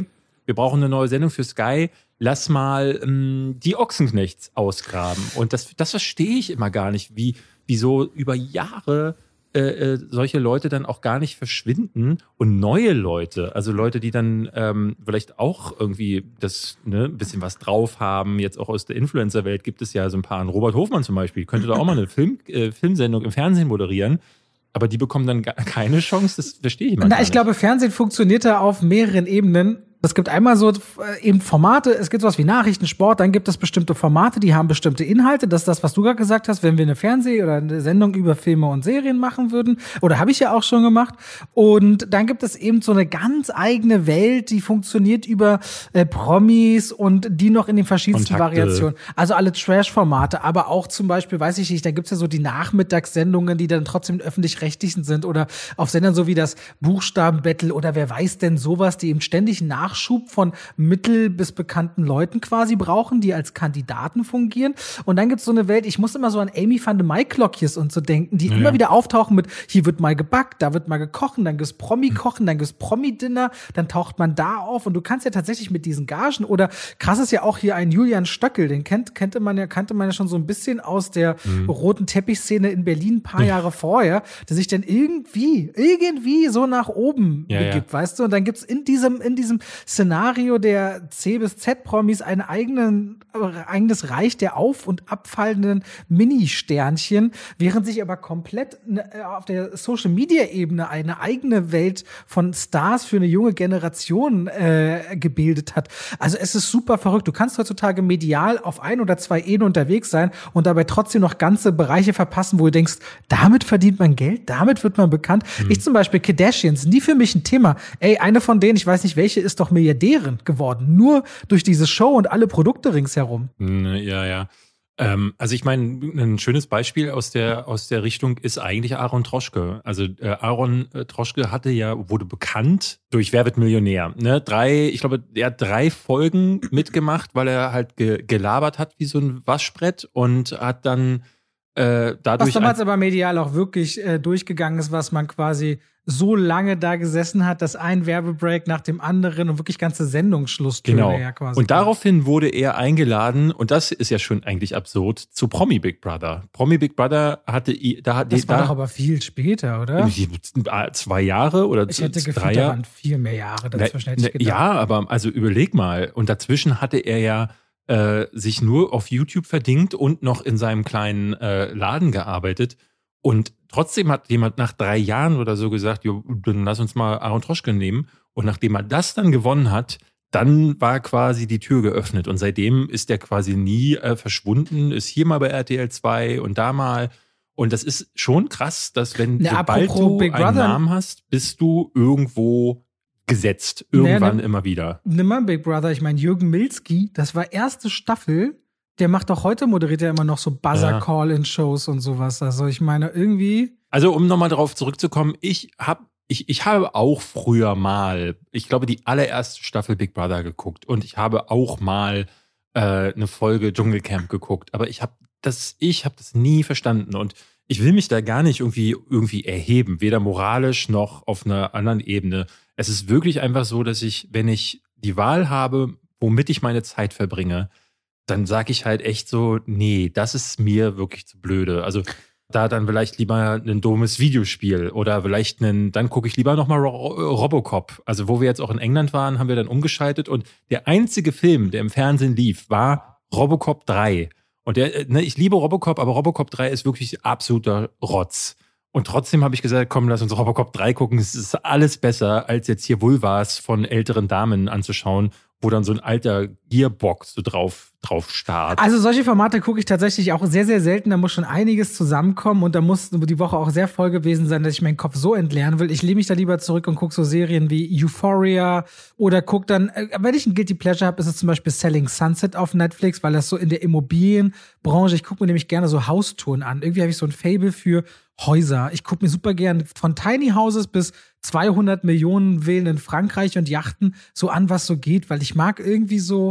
wir brauchen eine neue Sendung für Sky, lass mal ähm, die Ochsenknechts ausgraben. Und das, das verstehe ich immer gar nicht, wie, wie so über Jahre äh, äh, solche Leute dann auch gar nicht verschwinden und neue Leute, also Leute, die dann ähm, vielleicht auch irgendwie das ne, ein bisschen was drauf haben, jetzt auch aus der Influencer-Welt gibt es ja so ein paar, Robert Hofmann zum Beispiel, könnte da auch mal eine Film, äh, Filmsendung im Fernsehen moderieren. Aber die bekommen dann gar keine Chance, das verstehe ich immer Na, gar ich nicht. glaube, Fernsehen funktioniert da auf mehreren Ebenen. Es gibt einmal so äh, eben Formate, es gibt sowas wie Nachrichten, Sport, dann gibt es bestimmte Formate, die haben bestimmte Inhalte. Das ist das, was du gerade gesagt hast, wenn wir eine Fernseh- oder eine Sendung über Filme und Serien machen würden. Oder habe ich ja auch schon gemacht. Und dann gibt es eben so eine ganz eigene Welt, die funktioniert über äh, Promis und die noch in den verschiedensten Kontakte. Variationen. Also alle Trash-Formate, aber auch zum Beispiel, weiß ich nicht, da gibt's ja so die Nachmittagssendungen, die dann trotzdem öffentlich-rechtlichen sind oder auf Sendern so wie das Buchstabenbattle oder wer weiß denn sowas, die eben ständig nach Nachschub von mittel- bis bekannten Leuten quasi brauchen, die als Kandidaten fungieren. Und dann gibt's so eine Welt, ich muss immer so an Amy van de Maiklokjes und so denken, die ja. immer wieder auftauchen mit, hier wird mal gebackt, da wird mal gekocht, dann gibt's Promi-Kochen, dann gibt's Promi-Dinner, dann taucht man da auf und du kannst ja tatsächlich mit diesen Gagen oder krass ist ja auch hier ein Julian Stöckel, den kennt, kannte man ja, kannte man ja schon so ein bisschen aus der mhm. roten Teppichszene in Berlin ein paar Jahre vorher, der sich dann irgendwie, irgendwie so nach oben ja, begibt, ja. weißt du? Und dann gibt's in diesem, in diesem Szenario der C bis Z-Promis ein eigenen, eigenes Reich der auf- und abfallenden Mini-Sternchen, während sich aber komplett auf der Social-Media-Ebene eine eigene Welt von Stars für eine junge Generation äh, gebildet hat. Also es ist super verrückt. Du kannst heutzutage medial auf ein oder zwei Ehen unterwegs sein und dabei trotzdem noch ganze Bereiche verpassen, wo du denkst, damit verdient man Geld, damit wird man bekannt. Mhm. Ich zum Beispiel, Kardashians, nie für mich ein Thema. Ey, eine von denen, ich weiß nicht welche, ist doch Milliardärin geworden. Nur durch diese Show und alle Produkte ringsherum. Ja, ja. Ähm, also ich meine, ein schönes Beispiel aus der, aus der Richtung ist eigentlich Aaron Troschke. Also äh, Aaron äh, Troschke hatte ja, wurde bekannt durch Wer wird Millionär. Ne? Drei, ich glaube, er hat drei Folgen mitgemacht, weil er halt ge- gelabert hat wie so ein Waschbrett und hat dann äh, dadurch... Was damals aber medial auch wirklich äh, durchgegangen ist, was man quasi so lange da gesessen hat, dass ein Werbebreak nach dem anderen und wirklich ganze Sendungsschlusstöne genau. ja quasi. Und daraufhin wurde er eingeladen, und das ist ja schon eigentlich absurd, zu Promi Big Brother. Promi Big Brother hatte, da das war da, doch aber viel später, oder? Zwei Jahre oder ich hätte drei gefühlt, Jahre. Da waren viel mehr Jahre dazwischen, hätte ich gedacht. Ja, aber also überleg mal. Und dazwischen hatte er ja äh, sich nur auf YouTube verdingt und noch in seinem kleinen äh, Laden gearbeitet. Und trotzdem hat jemand nach drei Jahren oder so gesagt, jo, dann lass uns mal Aaron Troschke nehmen. Und nachdem er das dann gewonnen hat, dann war quasi die Tür geöffnet. Und seitdem ist der quasi nie äh, verschwunden, ist hier mal bei R T L zwei und da mal. Und das ist schon krass, dass wenn Ne, sobald apropos du Big einen Brother- Namen hast, bist du irgendwo gesetzt. Irgendwann Ne, ne- immer wieder. Nimm mal Big Brother, ich meine, Jürgen Milski, das war erste Staffel. Der macht doch heute, moderiert er immer noch so Buzzer-Call-in-Shows und sowas. Also ich meine, irgendwie. Also um nochmal darauf zurückzukommen, ich habe ich, ich habe auch früher mal, ich glaube, die allererste Staffel Big Brother geguckt und ich habe auch mal äh, eine Folge Dschungelcamp geguckt, aber ich habe das, ich habe das nie verstanden und ich will mich da gar nicht irgendwie, irgendwie erheben, weder moralisch noch auf einer anderen Ebene. Es ist wirklich einfach so, dass ich, wenn ich die Wahl habe, womit ich meine Zeit verbringe, dann sage ich halt echt so, nee, das ist mir wirklich zu blöde. Also da dann vielleicht lieber ein dummes Videospiel oder vielleicht einen, dann gucke ich lieber nochmal Ro- Robocop. Also wo wir jetzt auch in England waren, haben wir dann umgeschaltet und der einzige Film, der im Fernsehen lief, war Robocop drei. Und der, ne, ich liebe Robocop, aber Robocop drei ist wirklich absoluter Rotz. Und trotzdem habe ich gesagt, komm, lass uns Robocop drei gucken. Es ist alles besser, als jetzt hier Vulvas von älteren Damen anzuschauen, wo dann so ein alter Gearbox so drauf, drauf starrt. Also solche Formate gucke ich tatsächlich auch sehr, sehr selten. Da muss schon einiges zusammenkommen und da muss die Woche auch sehr voll gewesen sein, dass ich meinen Kopf so entleeren will. Ich lehne mich da lieber zurück und gucke so Serien wie Euphoria oder gucke dann, äh, wenn ich ein Guilty Pleasure habe, ist es zum Beispiel Selling Sunset auf Netflix, weil das so in der Immobilienbranche, ich gucke mir nämlich gerne so Haustouren an. Irgendwie habe ich so ein Faible für Häuser. Ich gucke mir super gern von Tiny Houses bis zweihundert Millionen Villen in Frankreich und Yachten so an, was so geht, weil ich mag irgendwie so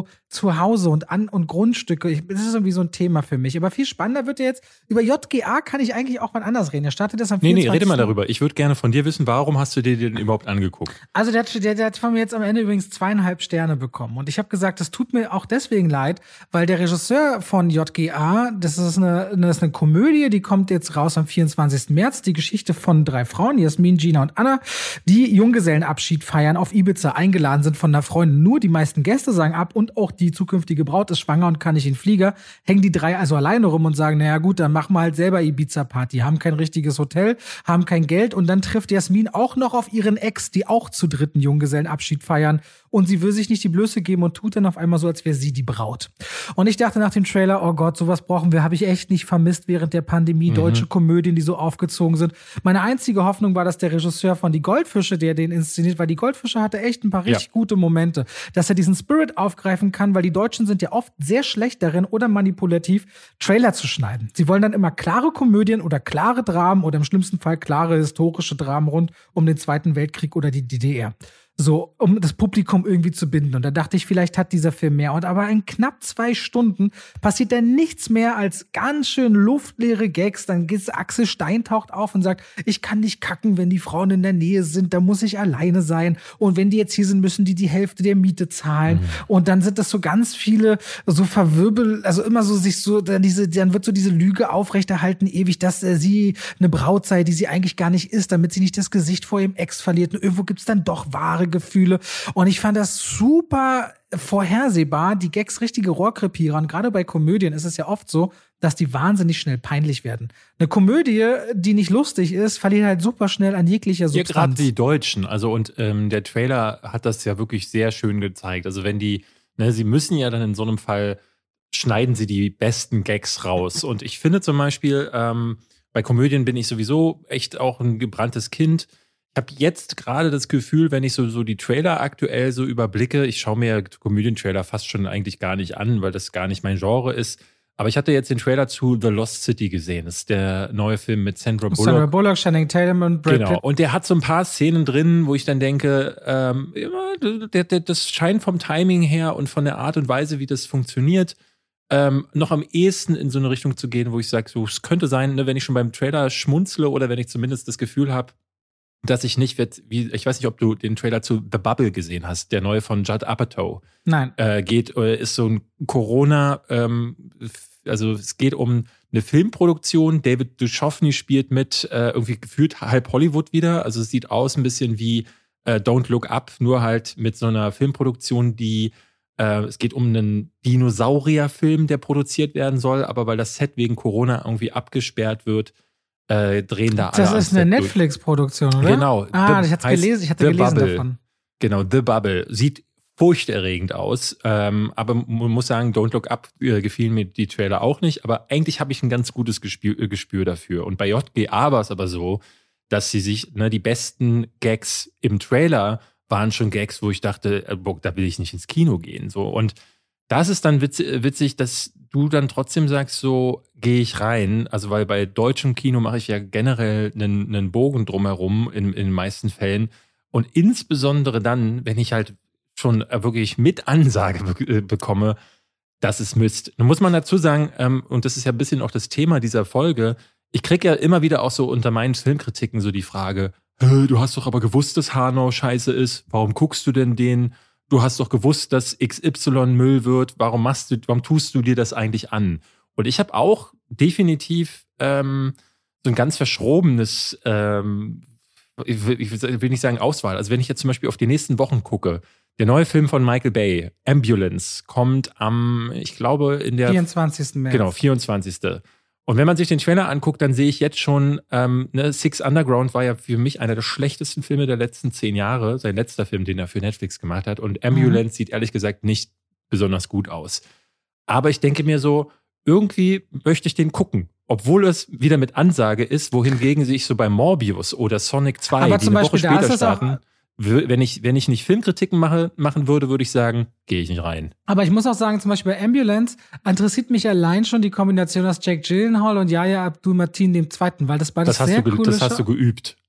zu Hause und An- und Grundstücke. Ich, das ist irgendwie so ein Thema für mich. Aber viel spannender wird ja jetzt, über J G A kann ich eigentlich auch mal anders reden. Er startet das am Nee, vierundzwanzigsten nee, rede mal darüber. Ich würde gerne von dir wissen, warum hast du dir den überhaupt angeguckt? Also der, der, der hat von mir jetzt am Ende übrigens zweieinhalb Sterne bekommen. Und ich habe gesagt, das tut mir auch deswegen leid, weil der Regisseur von J G A, das ist eine, das ist eine Komödie, die kommt jetzt raus am vierundzwanzigsten März. Die Geschichte von drei Frauen, Jasmin, Gina und Anna, die Junggesellenabschied feiern, auf Ibiza eingeladen sind von einer Freundin. Nur die meisten Gäste sagen ab und auch die zukünftige Braut ist schwanger und kann nicht in den Flieger. Hängen die drei also alleine rum und sagen, naja gut, dann machen wir halt selber Ibiza-Party. Haben kein richtiges Hotel, haben kein Geld und dann trifft Jasmin auch noch auf ihren Ex, die auch zu dritten Junggesellenabschied feiern. Und sie will sich nicht die Blöße geben und tut dann auf einmal so, als wäre sie die Braut. Und ich dachte nach dem Trailer, oh Gott, sowas brauchen wir, habe ich echt nicht vermisst während der Pandemie, mhm. deutsche Komödien, die so aufgezogen sind. Meine einzige Hoffnung war, dass der Regisseur von Die Goldfische, der den inszeniert, weil Die Goldfische hatte echt ein paar richtig ja. gute Momente, dass er diesen Spirit aufgreifen kann, weil die Deutschen sind ja oft sehr schlecht darin oder manipulativ, Trailer zu schneiden. Sie wollen dann immer klare Komödien oder klare Dramen oder im schlimmsten Fall klare historische Dramen rund um den Zweiten Weltkrieg oder die D D R. So, um das Publikum irgendwie zu binden. Und da dachte ich, vielleicht hat dieser Film mehr. Und aber in knapp zwei Stunden passiert dann nichts mehr als ganz schön luftleere Gags. Dann geht's, Axel Stein taucht auf und sagt, ich kann nicht kacken, wenn die Frauen in der Nähe sind. Da muss ich alleine sein. Und wenn die jetzt hier sind, müssen die die Hälfte der Miete zahlen. Mhm. Und dann sind das so ganz viele so verwirbel, also immer so sich so, dann diese, dann wird so diese Lüge aufrechterhalten ewig, dass äh, sie eine Braut sei, die sie eigentlich gar nicht ist, damit sie nicht das Gesicht vor ihrem Ex verliert. Und irgendwo gibt's dann doch wahre Gefühle. Und ich fand das super vorhersehbar, die Gags richtige Rohrkrepierer. Und gerade bei Komödien ist es ja oft so, dass die wahnsinnig schnell peinlich werden. Eine Komödie, die nicht lustig ist, verliert halt super schnell an jeglicher Substanz. Ja, gerade die Deutschen. Also und ähm, der Trailer hat das ja wirklich sehr schön gezeigt. Also wenn die, ne, sie müssen ja dann in so einem Fall, schneiden sie die besten Gags raus. Und ich finde zum Beispiel, ähm, bei Komödien bin ich sowieso echt auch ein gebranntes Kind. Ich habe jetzt gerade das Gefühl, wenn ich so, so die Trailer aktuell so überblicke, ich schaue mir Komödien-Trailer fast schon eigentlich gar nicht an, weil das gar nicht mein Genre ist. Aber ich hatte jetzt den Trailer zu The Lost City gesehen. Das ist der neue Film mit Sandra Bullock. Sandra Bullock, Channing Tatum und Brad Pitt. Genau. Und der hat so ein paar Szenen drin, wo ich dann denke, ähm, der, der, das scheint vom Timing her und von der Art und Weise, wie das funktioniert, ähm, noch am ehesten in so eine Richtung zu gehen, wo ich sage, so, es könnte sein, ne, wenn ich schon beim Trailer schmunzle oder wenn ich zumindest das Gefühl habe, dass ich nicht, wie, ich weiß nicht, ob du den Trailer zu The Bubble gesehen hast, der neue von Judd Apatow. Nein. Äh, geht, äh, ist so ein Corona, ähm, also es geht um eine Filmproduktion. David Duchovny spielt mit, äh, irgendwie gefühlt halb Hollywood wieder. Also es sieht aus ein bisschen wie äh, Don't Look Up, nur halt mit so einer Filmproduktion, die, äh, es geht um einen Dinosaurierfilm, der produziert werden soll, aber weil das Set wegen Corona irgendwie abgesperrt wird, Äh, drehen da alle. Das ist eine Netflix-Produktion, oder? Genau. Ah, ich hatte gelesen, ich hatte The gelesen Bubble. davon. Genau, The Bubble. Sieht furchterregend aus. Ähm, aber man muss sagen, Don't Look Up äh, gefielen mir die Trailer auch nicht. Aber eigentlich habe ich ein ganz gutes Gespür, äh, Gespür dafür. Und bei J G A war es aber so, dass sie sich, ne, die besten Gags im Trailer waren schon Gags, wo ich dachte, äh, boah, da will ich nicht ins Kino gehen. So. Und das ist dann witz, witzig, dass du dann trotzdem sagst, so gehe ich rein. Also weil bei deutschem Kino mache ich ja generell einen, einen Bogen drumherum in, in den meisten Fällen. Und insbesondere dann, wenn ich halt schon wirklich mit Ansage be- bekomme, das ist Mist. Nun muss man dazu sagen, ähm, und das ist ja ein bisschen auch das Thema dieser Folge, ich kriege ja immer wieder auch so unter meinen Filmkritiken so die Frage, du hast doch aber gewusst, dass Hanau scheiße ist. Warum guckst du denn den? Du hast doch gewusst, dass X Y Müll wird. Warum machst du, warum tust du dir das eigentlich an? Und ich habe auch definitiv ähm, so ein ganz verschrobenes, ähm, ich, will, ich will nicht sagen Auswahl. Also wenn ich jetzt zum Beispiel auf die nächsten Wochen gucke, der neue Film von Michael Bay, Ambulance, kommt am, ich glaube, in der vierundzwanzigsten März. Genau, vierundzwanzigsten Und wenn man sich den Trailer anguckt, dann sehe ich jetzt schon, ähm, ne, Six Underground war ja für mich einer der schlechtesten Filme der letzten zehn Jahre, sein letzter Film, den er für Netflix gemacht hat. Und Ambulance mhm. sieht ehrlich gesagt nicht besonders gut aus. Aber ich denke mir so, irgendwie möchte ich den gucken. Obwohl es wieder mit Ansage ist, wohingegen sich so bei Morbius oder Sonic zwei, aber die zum eine Beispiel Woche später da starten, wenn ich, wenn ich nicht Filmkritiken mache, machen würde, würde ich sagen, gehe ich nicht rein. Aber ich muss auch sagen, zum Beispiel bei Ambulance interessiert mich allein schon die Kombination aus Jake Gyllenhaal und Yahya Abdul-Mateen dem Zweiten, weil das beides das hast sehr du, coole Das hast du geübt.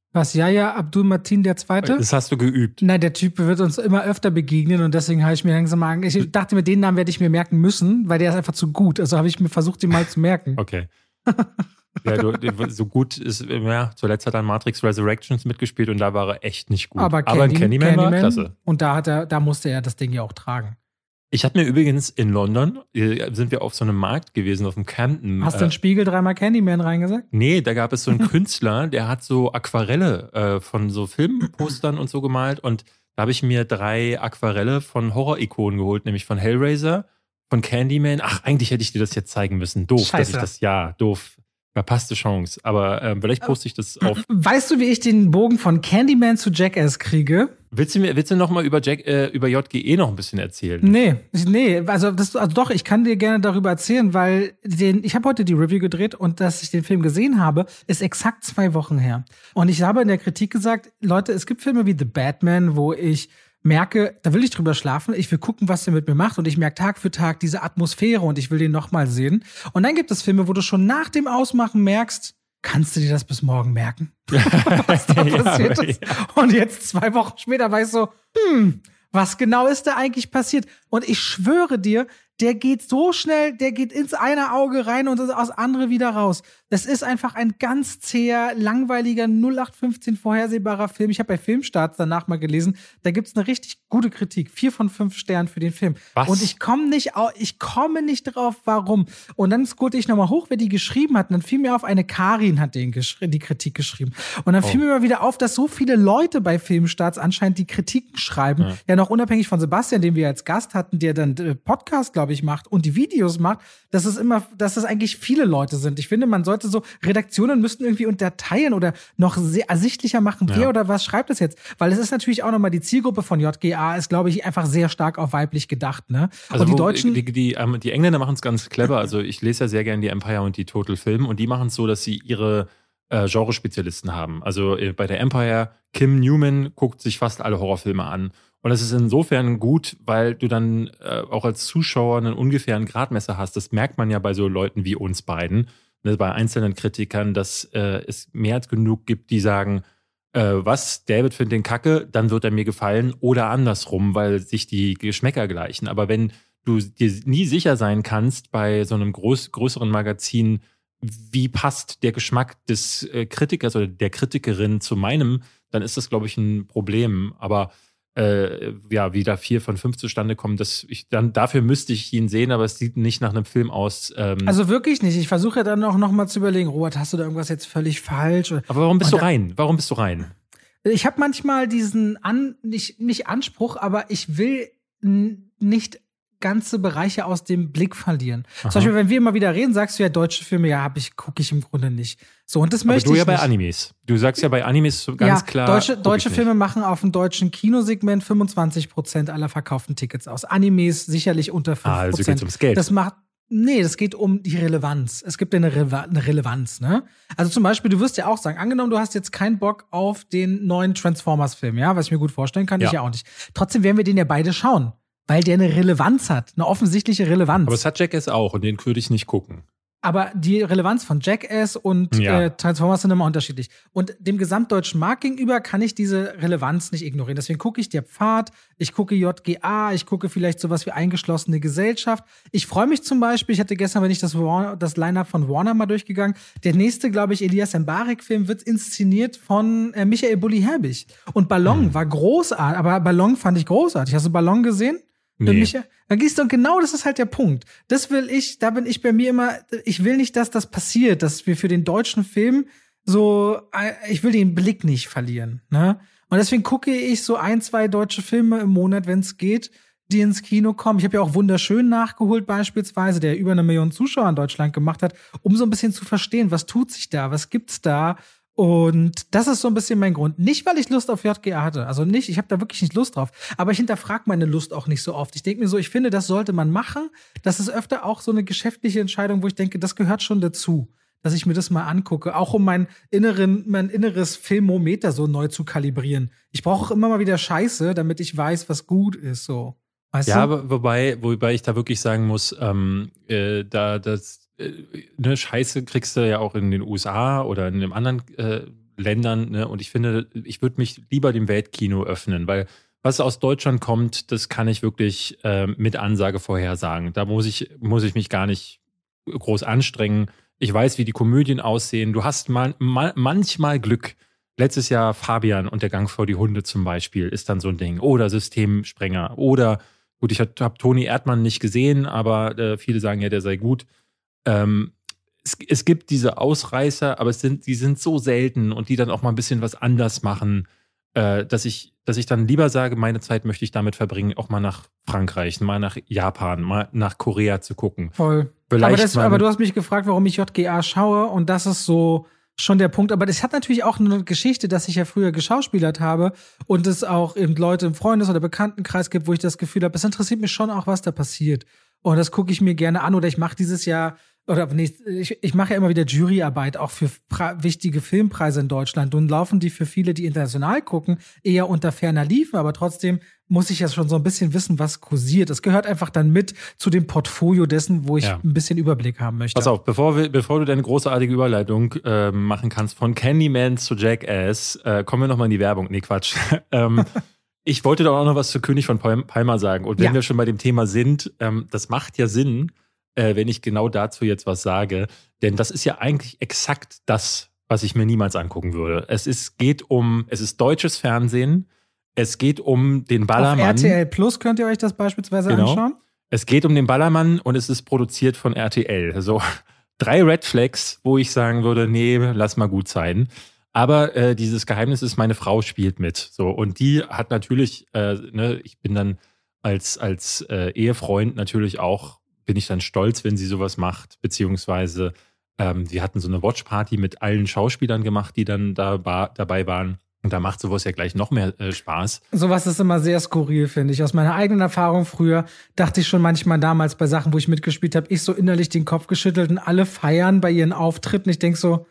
Was, Yahya Abdul-Mateen der Zweite? Das hast du geübt. Nein, der Typ wird uns immer öfter begegnen und deswegen habe ich mir langsam mal, ich dachte mir, den Namen werde ich mir merken müssen, weil der ist einfach zu gut. Also habe ich mir versucht, ihn mal zu merken. Okay. Ja, du, so gut ist, ja, zuletzt hat er in Matrix Resurrections mitgespielt und da war er echt nicht gut. Aber, Aber in Candyman, Candyman war klasse. Und da, hat er, da musste er das Ding ja auch tragen. Ich hatte mir übrigens in London, sind wir auf so einem Markt gewesen, auf dem Camden. Hast du den Spiegel dreimal Candyman reingesagt? Nee, da gab es so einen Künstler, der hat so Aquarelle äh, von so Filmpostern und so gemalt und da habe ich mir drei Aquarelle von Horror-Ikonen geholt, nämlich von Hellraiser, von Candyman. Ach, eigentlich hätte ich dir das jetzt zeigen müssen. Doof, Scheiße. dass ich das, ja, doof. Verpasste Chance. Aber ähm, vielleicht poste ich das auf. Weißt du, wie ich den Bogen von Candyman zu Jackass kriege? Willst du mir, willst du noch mal über, Jack, äh, über J G E noch ein bisschen erzählen? Nee, nee, also, das, also doch, ich kann dir gerne darüber erzählen, weil den, ich habe heute die Review gedreht und dass ich den Film gesehen habe, ist exakt zwei Wochen her. Und ich habe in der Kritik gesagt, Leute, es gibt Filme wie The Batman, wo ich merke, da will ich drüber schlafen, ich will gucken, was der mit mir macht und ich merke Tag für Tag diese Atmosphäre und ich will den nochmal sehen. Und dann gibt es Filme, wo du schon nach dem Ausmachen merkst, kannst du dir das bis morgen merken? Was da passiert ja, ist? Ja. Und jetzt zwei Wochen später war ich so, hm, was genau ist da eigentlich passiert? Und ich schwöre dir, der geht so schnell, der geht ins eine Auge rein und aus andere wieder raus. Das ist einfach ein ganz zäher, langweiliger, null acht fünfzehn vorhersehbarer Film. Ich habe bei Filmstarts danach mal gelesen, da gibt's eine richtig gute Kritik. Vier von fünf Sternen für den Film. Was? Und ich komme nicht, ich komme nicht drauf, warum. Und dann scrollte ich nochmal hoch, wer die geschrieben hat. Und dann fiel mir auf, eine Karin hat den geschri- die Kritik geschrieben. Und dann oh. fiel mir mal wieder auf, dass so viele Leute bei Filmstarts anscheinend die Kritiken schreiben. Ja, ja noch unabhängig von Sebastian, den wir als Gast hatten, der dann äh, Podcast, glaube ich, macht und die Videos macht, dass es immer, dass es eigentlich viele Leute sind. Ich finde, man sollte so, Redaktionen müssten irgendwie unterteilen oder noch sehr ersichtlicher machen, wer ja. oder was schreibt es jetzt. Weil es ist natürlich auch nochmal die Zielgruppe von J G A ist, glaube ich, einfach sehr stark auf weiblich gedacht, ne? Also und die wo, Deutschen. Die, die, ähm, die Engländer machen es ganz clever. Also ich lese ja sehr gerne die Empire und die Total Film und die machen es so, dass sie ihre äh, Genrespezialisten haben. Also äh, bei der Empire, Kim Newman guckt sich fast alle Horrorfilme an. Und das ist insofern gut, weil du dann äh, auch als Zuschauer einen ungefähren Gradmesser hast. Das merkt man ja bei so Leuten wie uns beiden, ne, bei einzelnen Kritikern, dass äh, es mehr als genug gibt, die sagen, äh, was, David findet den Kacke, dann wird er mir gefallen oder andersrum, weil sich die Geschmäcker gleichen. Aber wenn du dir nie sicher sein kannst bei so einem groß, größeren Magazin, wie passt der Geschmack des äh, Kritikers oder der Kritikerin zu meinem, dann ist das, glaube ich, ein Problem. Aber Äh, ja, wie da vier von fünf zustande kommen, dass ich dann, dafür müsste ich ihn sehen, aber es sieht nicht nach einem Film aus. Ähm also wirklich nicht. Ich versuche dann auch noch mal zu überlegen, Robert, hast du da irgendwas jetzt völlig falsch? Aber warum bist Und du rein? Warum bist du rein? Ich habe manchmal diesen, An, nicht, nicht Anspruch, aber ich will n- nicht ganze Bereiche aus dem Blick verlieren. Aha. Zum Beispiel, wenn wir immer wieder reden, sagst du ja, deutsche Filme, ja, hab ich, gucke ich im Grunde nicht. So, und das aber möchte du ich ja bei nicht. Animes. Du sagst ja bei Animes so ganz ja, klar. Deutsche, deutsche Filme machen auf dem deutschen Kinosegment fünfundzwanzig Prozent aller verkauften Tickets aus. Animes sicherlich unter fünf Prozent. Ah, also geht's ums Geld. Das macht, nee, das geht um die Relevanz. Es gibt ja eine, Re- eine Relevanz, ne? Also zum Beispiel, du wirst ja auch sagen, angenommen, du hast jetzt keinen Bock auf den neuen Transformers-Film, ja, was ich mir gut vorstellen kann, ja. ich ja auch nicht. Trotzdem werden wir den ja beide schauen. Weil der eine Relevanz hat, eine offensichtliche Relevanz. Aber es hat Jackass auch und den würde ich nicht gucken. Aber die Relevanz von Jackass und ja. äh, Transformers sind immer unterschiedlich. Und dem gesamtdeutschen Markt gegenüber kann ich diese Relevanz nicht ignorieren. Deswegen gucke ich Der Pfad, ich gucke J G A, ich gucke vielleicht sowas wie Eingeschlossene Gesellschaft. Ich freue mich zum Beispiel, ich hatte gestern, wenn ich das, Warner, das Line-Up von Warner mal durchgegangen, der nächste, glaube ich, Elias Mbarek-Film wird inszeniert von äh, Michael Bulli-Herbig. Und Ballon hm. war großartig, aber Ballon fand ich großartig. Hast du Ballon gesehen? Nee. Mich, dann gehst du, genau das ist halt der Punkt. Das will ich, da bin ich bei mir immer, ich will nicht, dass das passiert, dass wir für den deutschen Film so, ich will den Blick nicht verlieren, ne? Und deswegen gucke ich so ein, zwei deutsche Filme im Monat, wenn es geht, die ins Kino kommen. Ich habe ja auch Wunderschön nachgeholt beispielsweise, der über eine Million Zuschauer in Deutschland gemacht hat, um so ein bisschen zu verstehen, was tut sich da, was gibt's da. Und das ist so ein bisschen mein Grund. Nicht, weil ich Lust auf J G A hatte. Also nicht, ich habe da wirklich nicht Lust drauf. Aber ich hinterfrage meine Lust auch nicht so oft. Ich denke mir so, ich finde, das sollte man machen. Das ist öfter auch so eine geschäftliche Entscheidung, wo ich denke, das gehört schon dazu, dass ich mir das mal angucke. Auch um mein, inneren, mein inneres Filmometer so neu zu kalibrieren. Ich brauche auch immer mal wieder Scheiße, damit ich weiß, was gut ist. So. Weißt ja, du? aber wobei, wobei ich da wirklich sagen muss, ähm, äh, da das ne, Scheiße kriegst du ja auch in den U S A oder in einem anderen äh, Ländern. Ne? Und ich finde, ich würde mich lieber dem Weltkino öffnen, weil was aus Deutschland kommt, das kann ich wirklich äh, mit Ansage vorhersagen. Da muss ich, muss ich mich gar nicht groß anstrengen. Ich weiß, wie die Komödien aussehen. Du hast mal, mal, manchmal Glück. Letztes Jahr Fabian und der Gang vor die Hunde zum Beispiel ist dann so ein Ding. Oder Systemsprenger. Oder, gut, ich habe hab Toni Erdmann nicht gesehen, aber äh, viele sagen ja, der sei gut. Ähm, es, es gibt diese Ausreißer, aber es sind, die sind so selten und die dann auch mal ein bisschen was anders machen, äh, dass ich, dass ich dann lieber sage, meine Zeit möchte ich damit verbringen, auch mal nach Frankreich, mal nach Japan, mal nach Korea zu gucken. Voll. Aber, das, aber du hast mich gefragt, warum ich J G A schaue und das ist so schon der Punkt. Aber das hat natürlich auch eine Geschichte, dass ich ja früher geschauspielert habe und es auch eben Leute im Freundes- oder Bekanntenkreis gibt, wo ich das Gefühl habe, es interessiert mich schon auch, was da passiert. Und das gucke ich mir gerne an. Oder ich mache dieses Jahr Oder nee, ich, ich mache ja immer wieder Juryarbeit auch für pra- wichtige Filmpreise in Deutschland. Und laufen die für viele, die international gucken, eher unter ferner Liefen. Aber trotzdem muss ich ja schon so ein bisschen wissen, was kursiert. Das gehört einfach dann mit zu dem Portfolio dessen, wo ich ja. ein bisschen Überblick haben möchte. Pass auf, bevor, wir, bevor du deine großartige Überleitung äh, machen kannst von Candyman zu Jackass, äh, kommen wir nochmal in die Werbung. Nee, Quatsch. ähm, ich wollte doch auch noch was zu König von Palma sagen. Und wenn ja. wir schon bei dem Thema sind, ähm, das macht ja Sinn, äh, wenn ich genau dazu jetzt was sage. Denn das ist ja eigentlich exakt das, was ich mir niemals angucken würde. Es ist, geht um, es ist deutsches Fernsehen. Es geht um den Ballermann. Auf R T L Plus könnt ihr euch das beispielsweise genau. anschauen. Es geht um den Ballermann und es ist produziert von R T L. Also drei Red Flags, wo ich sagen würde, nee, lass mal gut sein. Aber äh, dieses Geheimnis ist, meine Frau spielt mit. So, und die hat natürlich, äh, ne, ich bin dann als, als äh, Ehefreund natürlich auch, bin ich dann stolz, wenn sie sowas macht, beziehungsweise ähm, wir hatten so eine Watchparty mit allen Schauspielern gemacht, die dann da war, dabei waren. Und da macht sowas ja gleich noch mehr äh, Spaß. Sowas ist immer sehr skurril, finde ich. Aus meiner eigenen Erfahrung früher dachte ich schon manchmal damals bei Sachen, wo ich mitgespielt habe, ich so innerlich den Kopf geschüttelt und alle feiern bei ihren Auftritten. Ich denke so,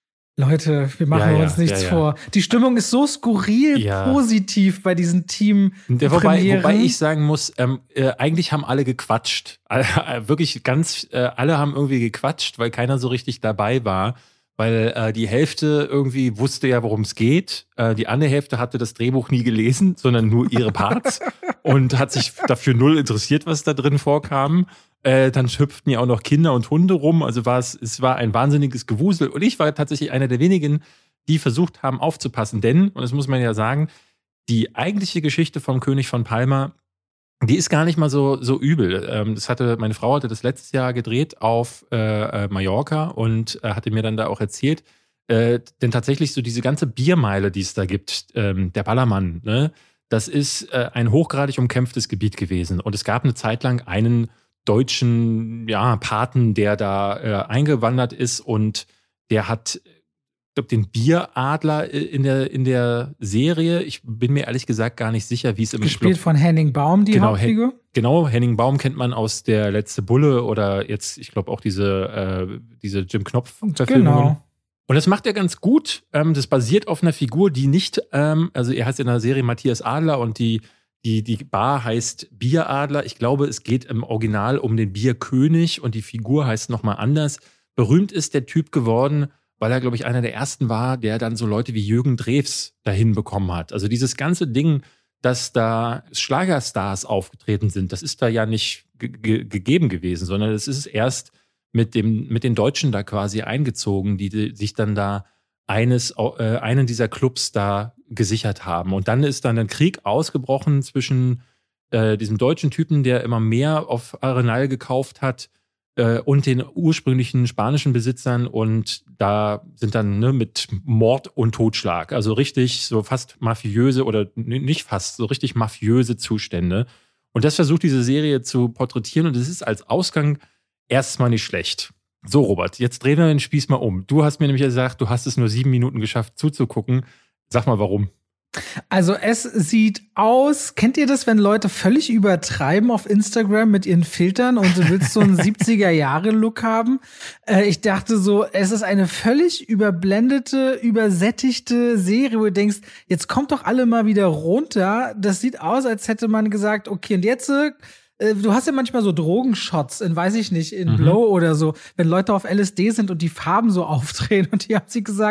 Leute, wir machen ja, uns ja, nichts ja, ja. vor. Die Stimmung ist so skurril ja. positiv bei diesen Team. Wobei, wobei ich sagen muss, ähm, äh, eigentlich haben alle gequatscht. Äh, wirklich ganz, äh, alle haben irgendwie gequatscht, weil keiner so richtig dabei war. Weil äh, die Hälfte irgendwie wusste ja, worum es geht. Äh, die andere Hälfte hatte das Drehbuch nie gelesen, sondern nur ihre Parts und hat sich dafür null interessiert, was da drin vorkam. Äh, dann hüpften ja auch noch Kinder und Hunde rum. Also war es, es war ein wahnsinniges Gewusel. Und ich war tatsächlich einer der wenigen, die versucht haben aufzupassen. Denn, und das muss man ja sagen, die eigentliche Geschichte vom König von Palma, die ist gar nicht mal so, so übel. Ähm, das hatte, meine Frau hatte das letztes Jahr gedreht auf äh, Mallorca und äh, hatte mir dann da auch erzählt, äh, denn tatsächlich so diese ganze Biermeile, die es da gibt, ähm, der Ballermann, ne, das ist äh, ein hochgradig umkämpftes Gebiet gewesen. Und es gab eine Zeit lang einen deutschen ja, Paten, der da äh, eingewandert ist und der hat ich glaube, den Bieradler in der, in der Serie. Ich bin mir ehrlich gesagt gar nicht sicher, wie es im Gespielt Schluss... von Henning Baum, die genau, Hauptfigur? Hen- genau, Henning Baum kennt man aus der Letzte Bulle oder jetzt, ich glaube, auch diese, äh, diese Jim Knopf-Verfilmungen. Genau. Und das macht er ganz gut. Ähm, das basiert auf einer Figur, die nicht, ähm, also er heißt in der Serie Matthias Adler und die, die, die Bar heißt Bieradler. Ich glaube, es geht im Original um den Bierkönig und die Figur heißt nochmal anders. Berühmt ist der Typ geworden, weil er, glaube ich, einer der ersten war, der dann so Leute wie Jürgen Drews dahin bekommen hat. Also dieses ganze Ding, dass da Schlagerstars aufgetreten sind, das ist da ja nicht ge- ge- gegeben gewesen, sondern es ist erst mit, dem, mit den Deutschen da quasi eingezogen, die, die sich dann da eines, äh, einen dieser Clubs da gesichert haben. Und dann ist dann ein Krieg ausgebrochen zwischen äh, diesem deutschen Typen, der immer mehr auf Arenal gekauft hat, und den ursprünglichen spanischen Besitzern und da sind dann ne, mit Mord und Totschlag, also richtig so fast mafiöse oder nicht fast, so richtig mafiöse Zustände. Und das versucht diese Serie zu porträtieren und es ist als Ausgang erstmal nicht schlecht. So, Robert, jetzt drehen wir den Spieß mal um. Du hast mir nämlich gesagt, du hast es nur sieben Minuten geschafft zuzugucken. Sag mal, warum? Also es sieht aus, kennt ihr das, wenn Leute völlig übertreiben auf Instagram mit ihren Filtern und du willst so einen siebziger-Jahre-Look haben? Äh, ich dachte so, es ist eine völlig überblendete, übersättigte Serie, wo du denkst, jetzt kommt doch alle mal wieder runter. Das sieht aus, als hätte man gesagt, okay, und jetzt äh, du hast ja manchmal so Drogenshots in, weiß ich nicht, in mhm. Blow oder so, wenn Leute auf L S D sind und die Farben so aufdrehen und die haben sie gesagt,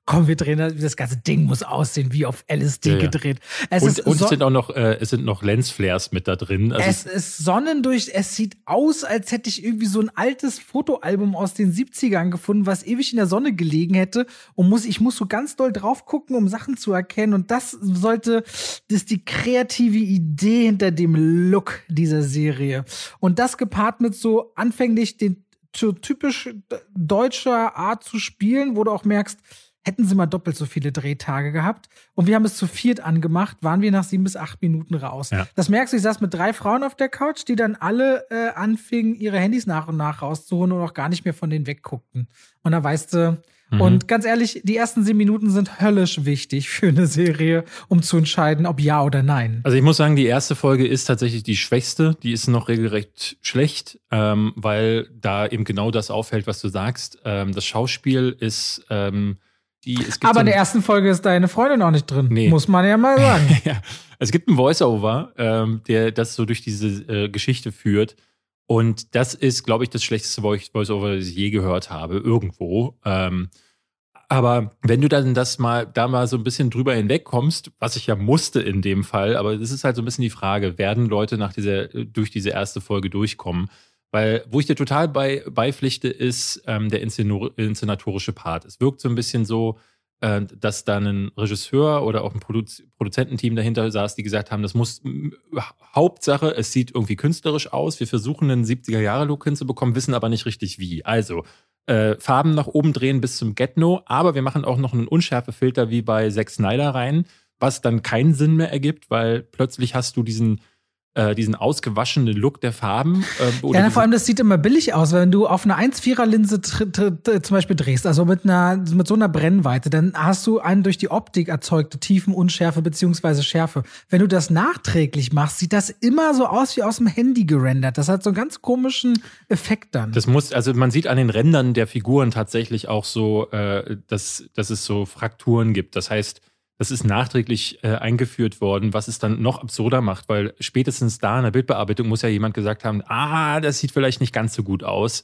komm, wir drehen das, das ganze Ding muss aussehen wie auf L S D ja, ja. gedreht. Es und ist und so, es sind auch noch, äh, es sind noch Lensflares mit da drin. Also es ist Sonnendurch, es sieht aus, als hätte ich irgendwie so ein altes Fotoalbum aus den siebzigern gefunden, was ewig in der Sonne gelegen hätte und muss, ich muss so ganz doll drauf gucken, um Sachen zu erkennen und das sollte, das ist die kreative Idee hinter dem Look dieser Serie. Und das gepaart mit so anfänglich den so typisch deutscher Art zu spielen, wo du auch merkst, hätten sie mal doppelt so viele Drehtage gehabt. Und wir haben es zu viert angemacht, waren wir nach sieben bis acht Minuten raus. Ja. Das merkst du, ich saß mit drei Frauen auf der Couch, die dann alle äh, anfingen, ihre Handys nach und nach rauszuholen und auch gar nicht mehr von denen wegguckten. Und da weißt du, mhm. und ganz ehrlich, die ersten sieben Minuten sind höllisch wichtig für eine Serie, um zu entscheiden, ob ja oder nein. Also ich muss sagen, die erste Folge ist tatsächlich die schwächste. Die ist noch regelrecht schlecht, ähm, weil da eben genau das auffällt, was du sagst. Ähm, das Schauspiel ist ähm, Die, Aber so in der ersten Folge ist deine Freundin auch nicht drin, nee. muss man ja mal sagen. ja. Es gibt einen Voice-Over, ähm, der das so durch diese äh, Geschichte führt. Und das ist, glaube ich, das schlechteste Voice-Over, das ich je gehört habe, irgendwo. Ähm, aber wenn du dann das mal, da mal so ein bisschen drüber hinwegkommst, was ich ja musste in dem Fall, aber das ist halt so ein bisschen die Frage, werden Leute nach dieser, durch diese erste Folge durchkommen? Weil, wo ich dir total bei, beipflichte, ist ähm, der inszenatorische Part. Es wirkt so ein bisschen so, äh, dass da ein Regisseur oder auch ein Produ- Produzententeam dahinter saß, die gesagt haben, das muss m- Hauptsache, es sieht irgendwie künstlerisch aus. Wir versuchen einen siebziger-Jahre-Look hinzubekommen, wissen aber nicht richtig wie. Also äh, Farben nach oben drehen bis zum Get-No, aber wir machen auch noch einen Unschärfefilter wie bei Zack Snyder rein, was dann keinen Sinn mehr ergibt, weil plötzlich hast du diesen diesen ausgewaschenen Look der Farben. Äh, oder ja, vor allem, das sieht immer billig aus, wenn du auf einer eins Komma vierer Linse tr- tr- tr- zum Beispiel drehst, also mit einer mit so einer Brennweite, dann hast du eine durch die Optik erzeugte Tiefenunschärfe beziehungsweise Schärfe. Wenn du das nachträglich machst, sieht das immer so aus wie aus dem Handy gerendert. Das hat so einen ganz komischen Effekt dann. Das muss, also man sieht an den Rändern der Figuren tatsächlich auch so, äh, dass, dass es so Frakturen gibt. Das heißt, das ist nachträglich äh, eingeführt worden, was es dann noch absurder macht, weil spätestens da in der Bildbearbeitung muss ja jemand gesagt haben, ah, das sieht vielleicht nicht ganz so gut aus.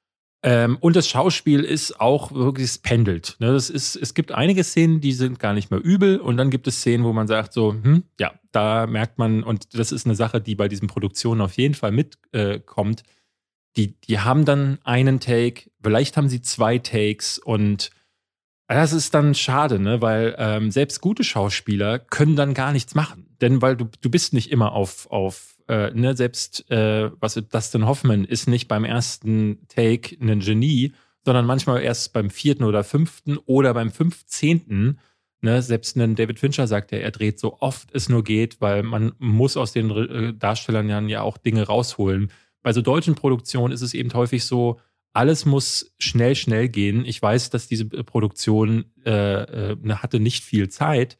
Ähm, und das Schauspiel ist auch wirklich, es pendelt. Ne? Das ist, es gibt einige Szenen, die sind gar nicht mehr übel und dann gibt es Szenen, wo man sagt so, hm, ja, da merkt man, und das ist eine Sache, die bei diesen Produktionen auf jeden Fall mitkommt, äh, die, die haben dann einen Take, vielleicht haben sie zwei Takes und das ist dann schade, ne? Weil ähm, selbst gute Schauspieler können dann gar nichts machen. Denn weil du, du bist nicht immer auf, auf äh, ne, selbst äh, was Dustin Hoffman ist nicht beim ersten Take ein Genie, sondern manchmal erst beim vierten oder fünften oder beim fünfzehnten. Ne? Selbst ein David Fincher sagt ja, er dreht so oft es nur geht, weil man muss aus den äh, Darstellern ja auch Dinge rausholen. Bei so deutschen Produktionen ist es eben häufig so, alles muss schnell, schnell gehen. Ich weiß, dass diese Produktion äh, äh, hatte nicht viel Zeit.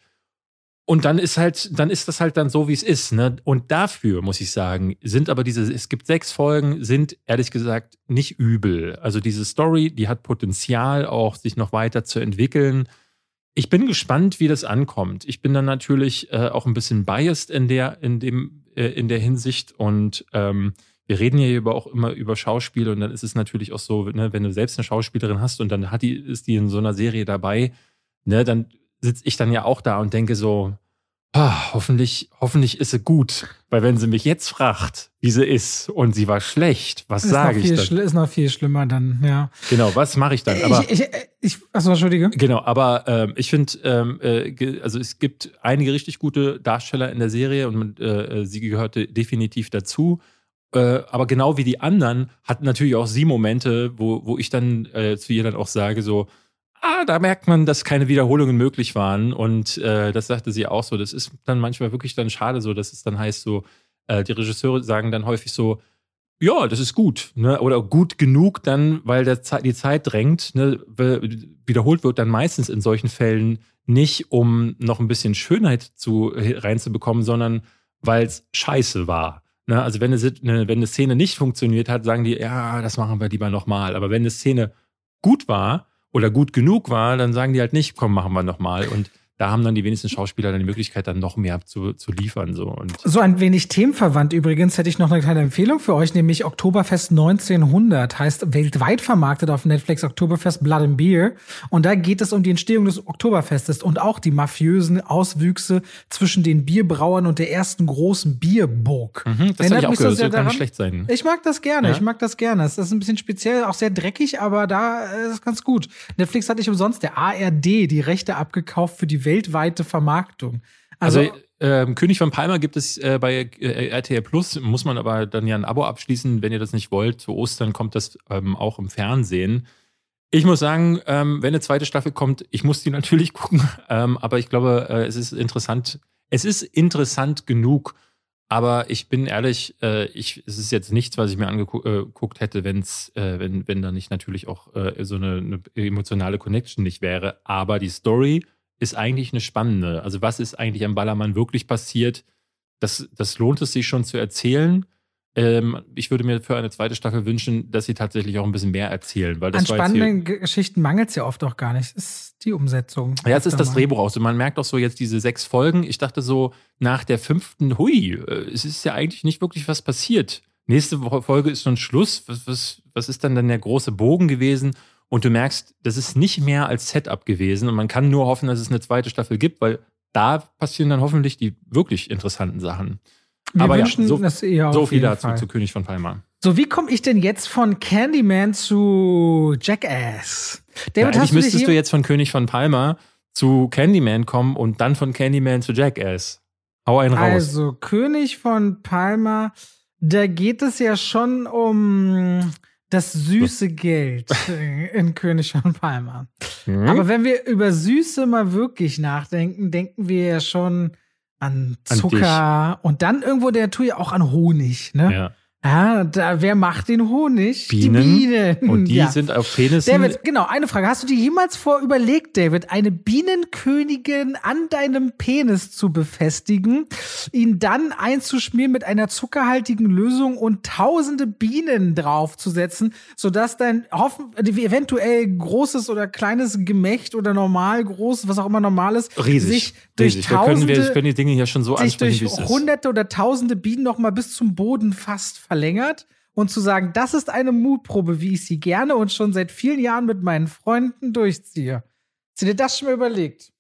Und dann ist halt, dann ist das halt dann so, wie es ist. Ne? Und dafür, muss ich sagen, sind aber diese, es gibt sechs Folgen, sind ehrlich gesagt nicht übel. Also diese Story, die hat Potenzial, auch sich noch weiter zu entwickeln. Ich bin gespannt, wie das ankommt. Ich bin dann natürlich äh, auch ein bisschen biased in der, in dem, äh, in der Hinsicht und ähm, wir reden ja über auch immer über Schauspiel und dann ist es natürlich auch so, ne, wenn du selbst eine Schauspielerin hast und dann hat die, ist die in so einer Serie dabei, ne, dann sitze ich dann ja auch da und denke so, ah, hoffentlich, hoffentlich ist sie gut. Weil wenn sie mich jetzt fragt, wie sie ist und sie war schlecht, was sage ich dann? Schli- ist noch viel schlimmer dann, ja. Genau, was mache ich dann? Aber, ich, ich, ich, achso, Entschuldige. Genau, aber ähm, ich finde, ähm, äh, also es gibt einige richtig gute Darsteller in der Serie und äh, sie gehörte definitiv dazu. Äh, aber genau wie die anderen hat natürlich auch sie Momente, wo, wo ich dann äh, zu ihr dann auch sage, so, ah, da merkt man, dass keine Wiederholungen möglich waren. Und äh, das sagte sie auch so. Das ist dann manchmal wirklich dann schade so, dass es dann heißt so, äh, die Regisseure sagen dann häufig so, ja, das ist gut, ne? Oder gut genug dann, weil der Ze- die Zeit drängt. Ne? Wiederholt wird dann meistens in solchen Fällen nicht, um noch ein bisschen Schönheit zu, reinzubekommen, sondern weil es scheiße war. Ne, also wenn eine, wenn eine Szene nicht funktioniert hat, sagen die, ja, das machen wir lieber nochmal. Aber wenn eine Szene gut war oder gut genug war, dann sagen die halt nicht, komm, machen wir nochmal. Und da haben dann die wenigsten Schauspieler dann die Möglichkeit, dann noch mehr zu, zu liefern. So. Und so ein wenig themenverwandt übrigens hätte ich noch eine kleine Empfehlung für euch, nämlich Oktoberfest neunzehnhundert, heißt weltweit vermarktet auf Netflix Oktoberfest Blood and Beer. Und da geht es um die Entstehung des Oktoberfestes und auch die mafiösen Auswüchse zwischen den Bierbrauern und der ersten großen Bierburg. Mhm, das habe ich auch gehört, das soll gar nicht schlecht sein. Ich mag das gerne, ja? ich mag das gerne. Es ist ein bisschen speziell, auch sehr dreckig, aber da ist es ganz gut. Netflix hat nicht umsonst der A R D die Rechte abgekauft für die weltweite Vermarktung. Also, also äh, König von Palma gibt es äh, bei äh, R T L Plus, muss man aber dann ja ein Abo abschließen, wenn ihr das nicht wollt. Zu Ostern kommt das ähm, auch im Fernsehen. Ich muss sagen, ähm, wenn eine zweite Staffel kommt, ich muss die natürlich gucken, ähm, aber ich glaube, äh, es ist interessant. Es ist interessant genug, aber ich bin ehrlich, äh, ich, es ist jetzt nichts, was ich mir angeguckt hätte, wenn's, äh, wenn, wenn da nicht natürlich auch äh, so eine, eine emotionale Connection nicht wäre. Aber die Story ist eigentlich eine spannende. Also was ist eigentlich am Ballermann wirklich passiert? Das, das lohnt es sich schon zu erzählen. Ähm, ich würde mir für eine zweite Staffel wünschen, dass sie tatsächlich auch ein bisschen mehr erzählen. Weil das An war spannenden jetzt Geschichten mangelt es ja oft auch gar nicht. Es ist die Umsetzung. Ja, es ist das Drehbuch auch so. Man merkt auch so jetzt diese sechs Folgen. Ich dachte so, nach der fünften, hui, es ist ja eigentlich nicht wirklich was passiert. Nächste Folge ist schon Schluss. Was, was, was ist dann dann der große Bogen gewesen? Und du merkst, das ist nicht mehr als Setup gewesen. Und man kann nur hoffen, dass es eine zweite Staffel gibt, weil da passieren dann hoffentlich die wirklich interessanten Sachen. Wir Aber wünschen, ja, so, dass ihr so viel dazu Fall. zu König von Palma. So, wie komme ich denn jetzt von Candyman zu Jackass? David, ja, eigentlich müsstest du jetzt von König von Palma zu Candyman kommen und dann von Candyman zu Jackass. Hau einen raus. Also, König von Palma, da geht es ja schon um das süße Geld in König von Palma. Mhm. Aber wenn wir über Süße mal wirklich nachdenken, denken wir ja schon an Zucker an und dann irgendwo der tue ja auch an Honig, ne? Ja. Ja, da, wer macht den Honig? Bienen. Die Bienen. Und die ja. sind auf Penissen. David, genau, eine Frage. Hast du dir jemals vor überlegt, David, eine Bienenkönigin an deinem Penis zu befestigen, ihn dann einzuschmieren mit einer zuckerhaltigen Lösung und tausende Bienen draufzusetzen, sodass dein hoffen, eventuell großes oder kleines Gemächt oder normal groß, was auch immer normal ist, riesig, sich durch riesig. tausende, wir können, wir können die Dinge hier schon so sich ansprechen, durch wie es ist. hunderte oder tausende Bienen noch mal bis zum Boden fast verlängert und zu sagen, das ist eine Mutprobe, wie ich sie gerne und schon seit vielen Jahren mit meinen Freunden durchziehe. Hast du dir das schon mal überlegt?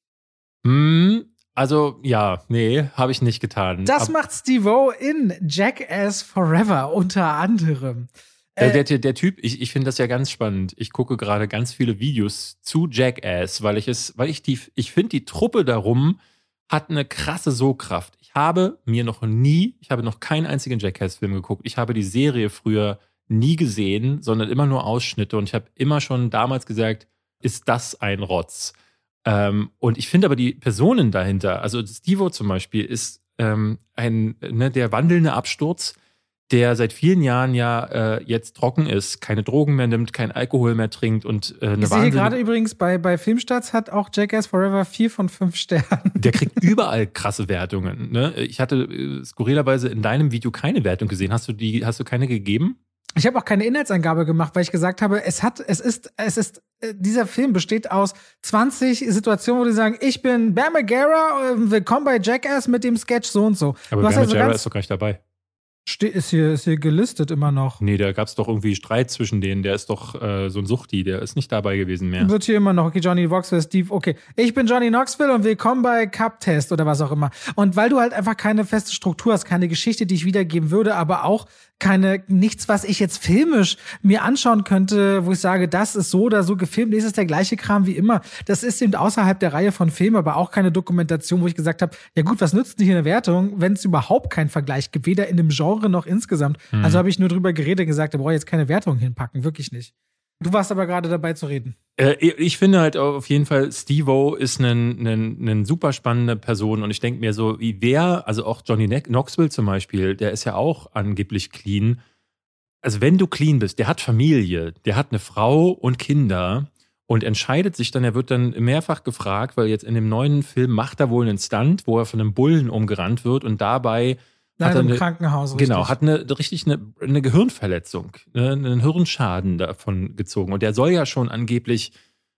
Hm, also, ja, nee, habe ich nicht getan. Das Ab- macht Steve-O in Jackass Forever unter anderem. Der, der, der, der Typ, ich, ich finde das ja ganz spannend. Ich gucke gerade ganz viele Videos zu Jackass, weil ich es, weil ich die, ich finde, die Truppe darum hat eine krasse Sogkraft. Ich habe mir noch nie, ich habe noch keinen einzigen Jackass-Film geguckt. Ich habe die Serie früher nie gesehen, sondern immer nur Ausschnitte. Und ich habe immer schon damals gesagt, ist das ein Rotz? Ähm, und ich finde aber die Personen dahinter, also Steve-O zum Beispiel, ist ähm, ein, ne, der wandelnde Absturz, der seit vielen Jahren ja äh, jetzt trocken ist, keine Drogen mehr nimmt, kein Alkohol mehr trinkt und äh, eine Ich sehe gerade übrigens, bei, bei Filmstarts hat auch Jackass Forever vier von fünf Sternen. Der kriegt überall krasse Wertungen. Ne? Ich hatte äh, skurrilerweise in deinem Video keine Wertung gesehen. Hast du die, hast du keine gegeben? Ich habe auch keine Inhaltsangabe gemacht, weil ich gesagt habe, es hat, es ist, es ist, äh, dieser Film besteht aus zwanzig Situationen, wo die sagen, ich bin Bam Margera, äh, willkommen bei Jackass mit dem Sketch so und so. Aber Bam Margera ist doch gar nicht dabei. Ste- ist, hier, ist hier gelistet immer noch. Nee, da gab es doch irgendwie Streit zwischen denen. Der ist doch äh, so ein Suchti, der ist nicht dabei gewesen mehr. Wird hier immer noch, okay, Johnny Knoxville, Steve, okay. Ich bin Johnny Knoxville und willkommen bei Cup Test oder was auch immer. Und weil du halt einfach keine feste Struktur hast, keine Geschichte, die ich wiedergeben würde, aber auch keine, nichts, was ich jetzt filmisch mir anschauen könnte, wo ich sage, das ist so oder so gefilmt, nee, es ist der gleiche Kram wie immer. Das ist eben außerhalb der Reihe von Filmen, aber auch keine Dokumentation, wo ich gesagt habe, ja gut, was nützt denn hier eine Wertung, wenn es überhaupt keinen Vergleich gibt, weder in dem Genre noch insgesamt. Mhm. Also habe ich nur drüber geredet und gesagt, da brauche ich jetzt keine Wertung hinpacken, wirklich nicht. Du warst aber gerade dabei zu reden. Äh, ich finde halt auf jeden Fall, Steve-O ist eine super spannende Person und ich denke mir so, wie wer, also auch Johnny Knoxville zum Beispiel, der ist ja auch angeblich clean. Also wenn du clean bist, der hat Familie, der hat eine Frau und Kinder und entscheidet sich dann, er wird dann mehrfach gefragt, weil jetzt in dem neuen Film macht er wohl einen Stunt, wo er von einem Bullen umgerannt wird und dabei Leider hat er im eine, Krankenhaus. Genau, richtig. hat eine richtig eine, eine Gehirnverletzung, ne, einen Hirnschaden davon gezogen. Und der soll ja schon angeblich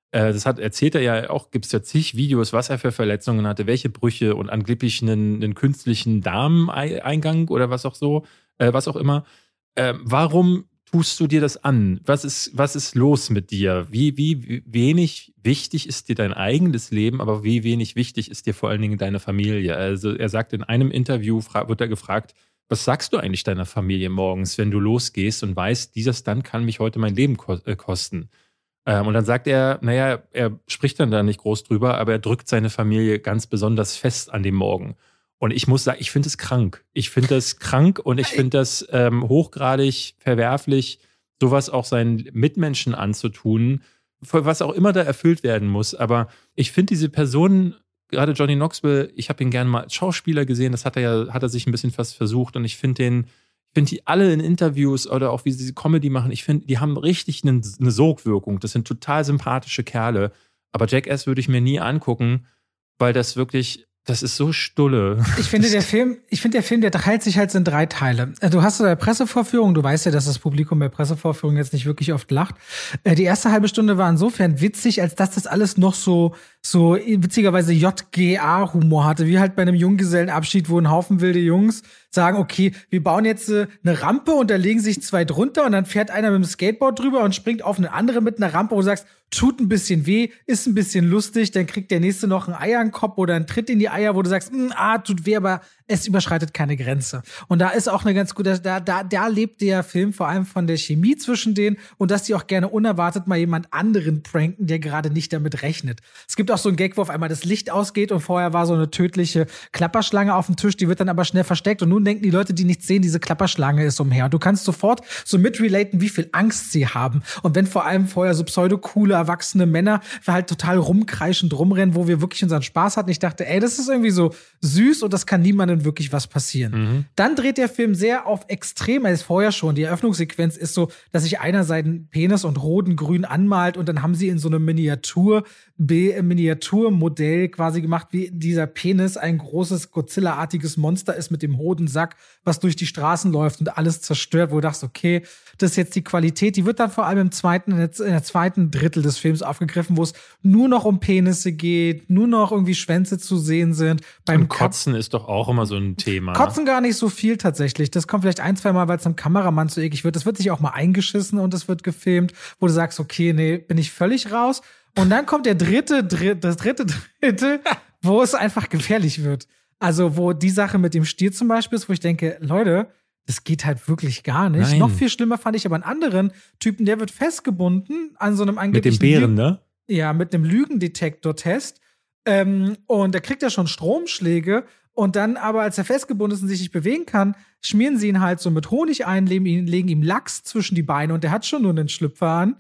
Äh, das hat, erzählt er ja auch, gibt es ja zig Videos, was er für Verletzungen hatte, welche Brüche und angeblich einen, einen künstlichen Darmeingang oder was auch so, äh, was auch immer. Äh, warum tust du dir das an? Was ist, was ist los mit dir? Wie, wie wenig wichtig ist dir dein eigenes Leben, aber wie wenig wichtig ist dir vor allen Dingen deine Familie? Also er sagt in einem Interview, wird er gefragt, was sagst du eigentlich deiner Familie morgens, wenn du losgehst und weißt, dieser Stunt kann mich heute mein Leben ko- äh, kosten? Ähm, und dann sagt er, naja, er spricht dann da nicht groß drüber, aber er drückt seine Familie ganz besonders fest an dem Morgen. Und ich muss sagen, ich finde es krank. Ich finde das krank und ich finde das ähm, hochgradig verwerflich, sowas auch seinen Mitmenschen anzutun, für was auch immer da erfüllt werden muss. Aber ich finde diese Personen, gerade Johnny Knoxville, ich habe ihn gerne mal als Schauspieler gesehen, das hat er ja, hat er sich ein bisschen fast versucht und ich finde den, ich finde die alle in Interviews oder auch wie sie Comedy machen, ich finde, die haben richtig eine, eine Sogwirkung. Das sind total sympathische Kerle. Aber Jackass würde ich mir nie angucken, weil das wirklich, das ist so stulle. Ich finde, der Film, ich finde, der Film, der teilt sich halt in drei Teile. Du hast eine Pressevorführung, du weißt ja, dass das Publikum bei Pressevorführungen jetzt nicht wirklich oft lacht. Die erste halbe Stunde war insofern witzig, als dass das alles noch so, so witzigerweise J G A-Humor hatte, wie halt bei einem Junggesellenabschied, wo ein Haufen wilde Jungs sagen, okay, wir bauen jetzt äh, eine Rampe und da legen sich zwei drunter und dann fährt einer mit dem Skateboard drüber und springt auf eine andere mit einer Rampe, wo du sagst, tut ein bisschen weh, ist ein bisschen lustig, dann kriegt der nächste noch ein Eier in den Kopf oder einen Tritt in die Eier, wo du sagst, ah, tut weh, aber es überschreitet keine Grenze. Und da ist auch eine ganz gute, da, da, da lebt der Film vor allem von der Chemie zwischen denen und dass die auch gerne unerwartet mal jemand anderen pranken, der gerade nicht damit rechnet. Es gibt auch so einen Gag, wo auf einmal das Licht ausgeht und vorher war so eine tödliche Klapperschlange auf dem Tisch, die wird dann aber schnell versteckt und nun denken die Leute, die nichts sehen, diese Klapperschlange ist umher. Und du kannst sofort so mitrelaten, wie viel Angst sie haben. Und wenn vor allem vorher so pseudo-coole, erwachsene Männer halt total rumkreischend rumrennen, wo wir wirklich unseren Spaß hatten. Ich dachte, ey, das ist irgendwie so süß und das kann niemandem wirklich was passieren. Mhm. Dann dreht der Film sehr auf Extrem, er ist vorher schon. Die Eröffnungssequenz ist so, dass sich einer seinen Penis und Hoden grün anmalt und dann haben sie in so einem Miniatur, B- Miniaturmodell quasi gemacht, wie dieser Penis ein großes Godzilla-artiges Monster ist mit dem Hodensack, was durch die Straßen läuft und alles zerstört, wo du dachtest, okay, das ist jetzt die Qualität. Die wird dann vor allem im zweiten, in der zweiten Drittel des Films aufgegriffen, wo es nur noch um Penisse geht, nur noch irgendwie Schwänze zu sehen sind. Beim und Kotzen Kap- ist doch auch immer so ein Thema. Kotzen gar nicht so viel tatsächlich. Das kommt vielleicht ein, zwei Mal, weil es einem Kameramann zu eklig wird. Das wird sich auch mal eingeschissen und es wird gefilmt, wo du sagst, okay, nee, bin ich völlig raus. Und dann kommt der dritte, dritte das dritte Drittel, wo es einfach gefährlich wird. Also, wo die Sache mit dem Stier zum Beispiel ist, wo ich denke, Leute, das geht halt wirklich gar nicht. Nein. Noch viel schlimmer fand ich aber einen anderen Typen, der wird festgebunden an so einem Mit angeblichen dem Bären, ne? Ja, mit einem Lügendetektor-Test. Ähm, und da kriegt er schon Stromschläge. Und dann aber, als er festgebunden ist und sich nicht bewegen kann, schmieren sie ihn halt so mit Honig ein, legen ihm, legen ihm Lachs zwischen die Beine und der hat schon nur einen Schlüpfer an.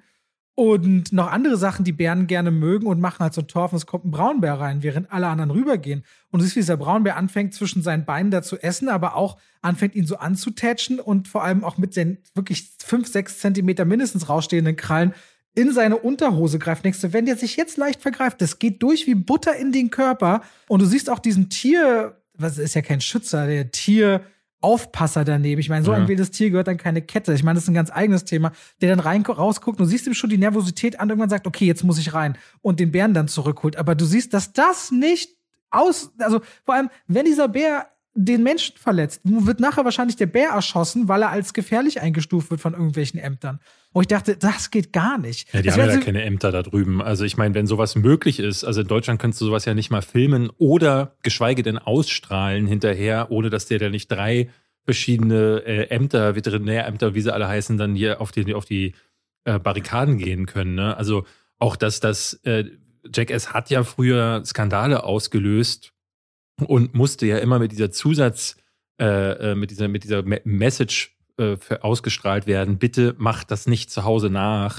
Und noch andere Sachen, die Bären gerne mögen und machen halt so ein Torf und es kommt ein Braunbär rein, während alle anderen rübergehen. Und du siehst, wie dieser Braunbär anfängt, zwischen seinen Beinen da zu essen, aber auch anfängt, ihn so anzutatschen und vor allem auch mit den wirklich fünf, sechs Zentimeter mindestens rausstehenden Krallen in seine Unterhose greift. Denkst du, wenn der sich jetzt leicht vergreift, das geht durch wie Butter in den Körper. Und du siehst auch diesen Tier, was ist ja kein Schützer, der Tier Aufpasser daneben. Ich meine, so ja. ein wildes Tier gehört dann keine Kette. Ich meine, das ist ein ganz eigenes Thema, der dann rein rausguckt und du siehst ihm schon die Nervosität an, irgendwann sagt, okay, jetzt muss ich rein und den Bären dann zurückholt. Aber du siehst, dass das nicht aus, also vor allem, wenn dieser Bär den Menschen verletzt, wird nachher wahrscheinlich der Bär erschossen, weil er als gefährlich eingestuft wird von irgendwelchen Ämtern. Und ich dachte, das geht gar nicht. Ja, die das haben ja so keine Ämter da drüben. Also ich meine, wenn sowas möglich ist, also in Deutschland könntest du sowas ja nicht mal filmen oder geschweige denn ausstrahlen hinterher, ohne dass der da nicht drei verschiedene äh, Ämter, Veterinärämter, wie sie alle heißen, dann hier auf die, auf die äh, Barrikaden gehen können. Ne? Also auch, dass das äh, Jackass hat ja früher Skandale ausgelöst und musste ja immer mit dieser Zusatz, äh, mit dieser, mit dieser Message äh, ausgestrahlt werden, bitte macht das nicht zu Hause nach.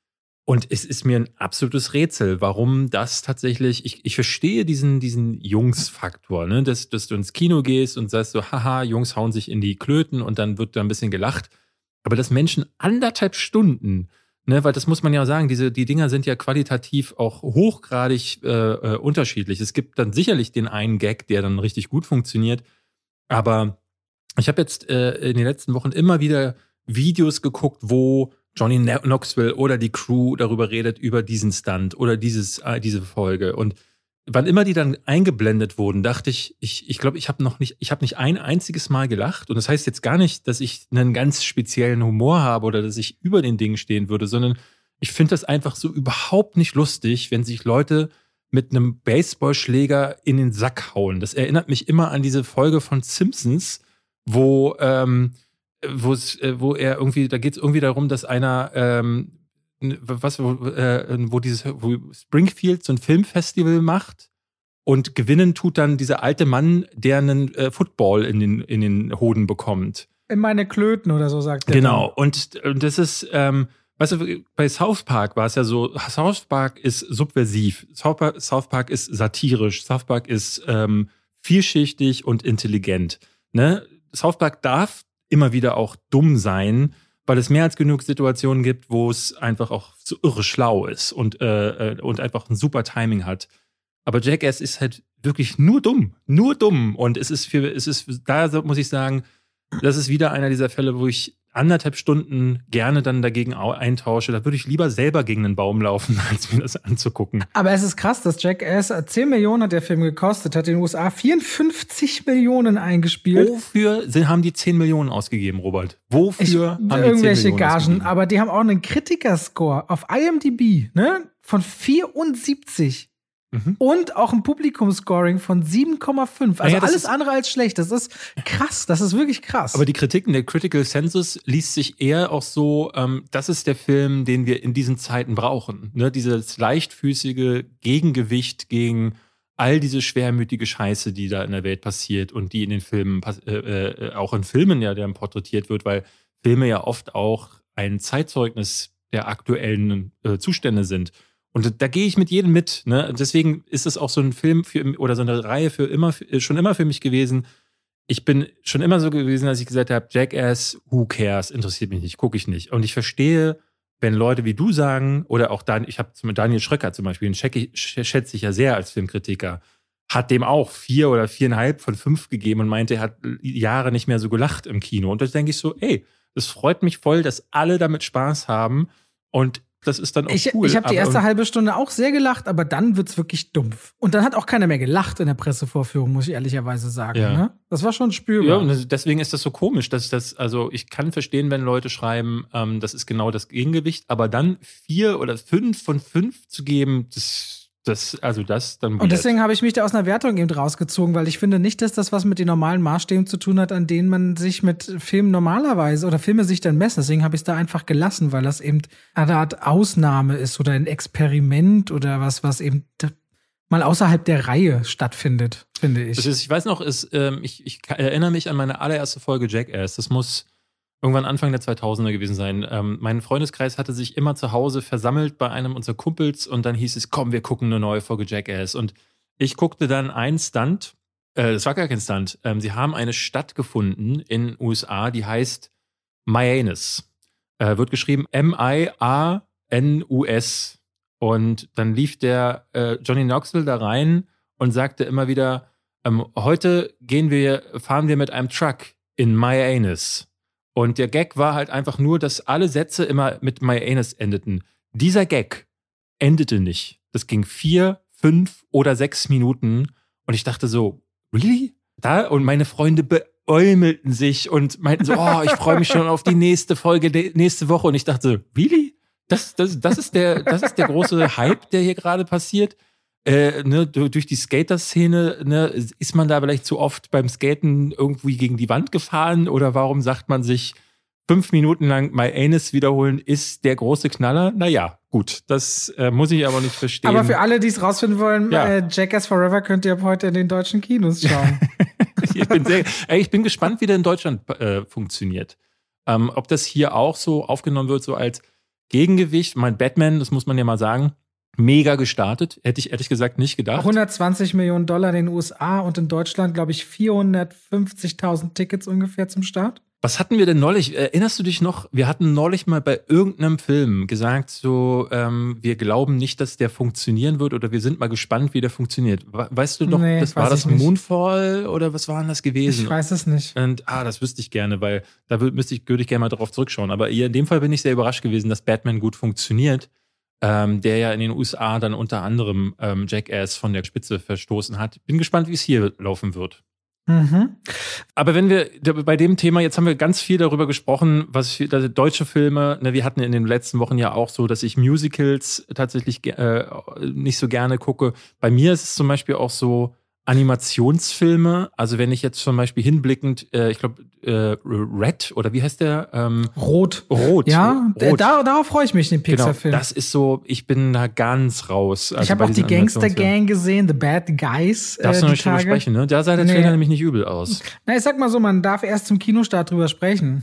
Und es ist mir ein absolutes Rätsel, warum das tatsächlich, ich, ich verstehe diesen, diesen Jungs-Faktor, ne? dass, dass du ins Kino gehst und sagst so, haha, Jungs hauen sich in die Klöten und dann wird da ein bisschen gelacht. Aber dass Menschen anderthalb Stunden, ne, weil das muss man ja sagen, diese, die Dinger sind ja qualitativ auch hochgradig äh, äh, unterschiedlich. Es gibt dann sicherlich den einen Gag, der dann richtig gut funktioniert, aber ich habe jetzt äh, in den letzten Wochen immer wieder Videos geguckt, wo Johnny Knoxville oder die Crew darüber redet, über diesen Stunt oder dieses, äh, diese Folge. Und wann immer die dann eingeblendet wurden, dachte ich, ich ich glaube, ich habe noch nicht, ich habe nicht ein einziges Mal gelacht. Und das heißt jetzt gar nicht, dass ich einen ganz speziellen Humor habe oder dass ich über den Dingen stehen würde, sondern ich finde das einfach so überhaupt nicht lustig, wenn sich Leute mit einem Baseballschläger in den Sack hauen. Das erinnert mich immer an diese Folge von Simpsons, wo ähm, wo es, äh, wo er irgendwie, da geht es irgendwie darum, dass einer, ähm, was, wo, äh, wo dieses, wo Springfield so ein Filmfestival macht und gewinnen tut dann dieser alte Mann, der einen äh, Football in den, in den Hoden bekommt. In meine Klöten oder so, sagt er. Genau, und, und das ist, ähm, weißt du, bei South Park war es ja so, South Park ist subversiv, South Park, South Park ist satirisch, South Park ist ähm, vielschichtig und intelligent. Ne? South Park darf immer wieder auch dumm sein, weil es mehr als genug Situationen gibt, wo es einfach auch so irre schlau ist und, äh, und einfach ein super Timing hat. Aber Jackass ist halt wirklich nur dumm, nur dumm. Und es ist für, es ist, da muss ich sagen, das ist wieder einer dieser Fälle, wo ich anderthalb Stunden gerne dann dagegen eintausche. Da würde ich lieber selber gegen einen Baum laufen, als mir das anzugucken. Aber es ist krass, dass Jackass, zehn Millionen hat der Film gekostet, hat in den U S A vierundfünfzig Millionen eingespielt. Wofür haben die zehn Millionen ausgegeben, Robert? Wofür ich, haben die irgendwelche zehn Millionen Gagen, ausgegeben? Aber die haben auch einen Kritikerscore auf I M D B, ne, von vierundsiebzig. Mhm. Und auch ein Publikumscoring von sieben Komma fünf. Also ja, alles andere als schlecht. Das ist krass. Das ist wirklich krass. Aber die Kritiken der Critical Census liest sich eher auch so, ähm, das ist der Film, den wir in diesen Zeiten brauchen. Ne? Dieses leichtfüßige Gegengewicht gegen all diese schwermütige Scheiße, die da in der Welt passiert und die in den Filmen, äh, äh, auch in Filmen ja dann porträtiert wird, weil Filme ja oft auch ein Zeitzeugnis der aktuellen äh, Zustände sind. Und da gehe ich mit jedem mit. Ne? Deswegen ist es auch so ein Film für, oder so eine Reihe für immer, schon immer für mich gewesen. Ich bin schon immer so gewesen, dass ich gesagt habe, Jackass, who cares, interessiert mich nicht, gucke ich nicht. Und ich verstehe, wenn Leute wie du sagen, oder auch Dan, ich habe Daniel Schröcker zum Beispiel, den schätze ich ja sehr als Filmkritiker, hat dem auch vier oder viereinhalb von fünf gegeben und meinte, er hat Jahre nicht mehr so gelacht im Kino. Und da denke ich so, ey, es freut mich voll, dass alle damit Spaß haben. Und das ist dann auch ich, cool. Ich habe die erste halbe Stunde auch sehr gelacht, aber dann wird's wirklich dumpf. Und dann hat auch keiner mehr gelacht in der Pressevorführung, muss ich ehrlicherweise sagen. Ja. Ne? Das war schon spürbar. Ja, und deswegen ist das so komisch, dass das, also ich kann verstehen, wenn Leute schreiben, ähm, das ist genau das Gegengewicht, aber dann vier oder fünf von fünf zu geben, das Das, also das dann. Und deswegen habe ich mich da aus einer Wertung eben rausgezogen, weil ich finde nicht, dass das was mit den normalen Maßstäben zu tun hat, an denen man sich mit Filmen normalerweise oder Filme sich dann messen. Deswegen habe ich es da einfach gelassen, weil das eben eine Art Ausnahme ist oder ein Experiment oder was, was eben mal außerhalb der Reihe stattfindet, finde ich. Das ist, ich weiß noch, ist, ähm, ich, ich erinnere mich an meine allererste Folge Jackass. Das muss irgendwann Anfang der zweitausender gewesen sein. Ähm, mein Freundeskreis hatte sich immer zu Hause versammelt bei einem unserer Kumpels und dann hieß es, komm, wir gucken eine neue Folge Jackass. Und ich guckte dann einen Stunt, äh, das war gar kein Stunt, ähm, sie haben eine Stadt gefunden in den U S A, die heißt Myanus. Äh, wird geschrieben M I A N U S. Und dann lief der äh, Johnny Knoxville da rein und sagte immer wieder, ähm, heute gehen wir, fahren wir mit einem Truck in Myanus. Und der Gag war halt einfach nur, dass alle Sätze immer mit My Anus endeten. Dieser Gag endete nicht. Das ging vier, fünf oder sechs Minuten. Und ich dachte so, really? Da? Und meine Freunde beäumelten sich und meinten so, oh, ich freue mich schon auf die nächste Folge, nächste Woche. Und ich dachte so, really? Das, das, das, ist, der, das ist der große Hype, der hier gerade passiert? Äh, ne, durch die Skater-Szene, ne, ist man da vielleicht zu oft beim Skaten irgendwie gegen die Wand gefahren oder warum sagt man sich fünf Minuten lang My Anus wiederholen ist der große Knaller? Naja, gut, das äh, muss ich aber nicht verstehen. Aber für alle, die es rausfinden wollen, ja. äh, Jackass Forever könnt ihr ab heute in den deutschen Kinos schauen. ich, bin sehr, ey, ich bin gespannt, wie der in Deutschland äh, funktioniert. Ähm, ob das hier auch so aufgenommen wird, so als Gegengewicht. Mein Batman, das muss man ja mal sagen, mega gestartet. Hätte ich ehrlich gesagt nicht gedacht. hundertzwanzig Millionen Dollar in den U S A und in Deutschland, glaube ich, vierhundertfünfzigtausend Tickets ungefähr zum Start. Was hatten wir denn neulich? Erinnerst du dich noch? Wir hatten neulich mal bei irgendeinem Film gesagt, so, ähm, wir glauben nicht, dass der funktionieren wird oder wir sind mal gespannt, wie der funktioniert. Weißt du doch, Nee, das war das nicht. Moonfall oder was war denn das gewesen? Ich weiß es nicht. Und, ah, das wüsste ich gerne, weil da würd, müsste ich, würde ich gerne mal darauf zurückschauen. Aber hier in dem Fall bin ich sehr überrascht gewesen, dass Batman gut funktioniert, ähm, der ja in den U S A dann unter anderem ähm, Jackass von der Spitze verstoßen hat. Bin gespannt, wie es hier laufen wird. Mhm. Aber wenn wir bei dem Thema, jetzt haben wir ganz viel darüber gesprochen, was ich, also deutsche Filme, ne, wir hatten in den letzten Wochen ja auch so, dass ich Musicals tatsächlich äh, nicht so gerne gucke. Bei mir ist es zum Beispiel auch so Animationsfilme, also wenn ich jetzt zum Beispiel hinblickend, äh, ich glaube, äh, Red oder wie heißt der? Ähm, Rot. Rot. Ja, Rot. Da, darauf freue ich mich, den Pixar-Film. Genau, das ist so, ich bin da ganz raus. Also ich habe auch die Gangster-Gang gesehen, The Bad Guys. Darfst äh, du noch nicht drüber sprechen, ne? Da sah der Trailer nee. nämlich nicht übel aus. Na, ich sag mal so, man darf erst zum Kinostart drüber sprechen.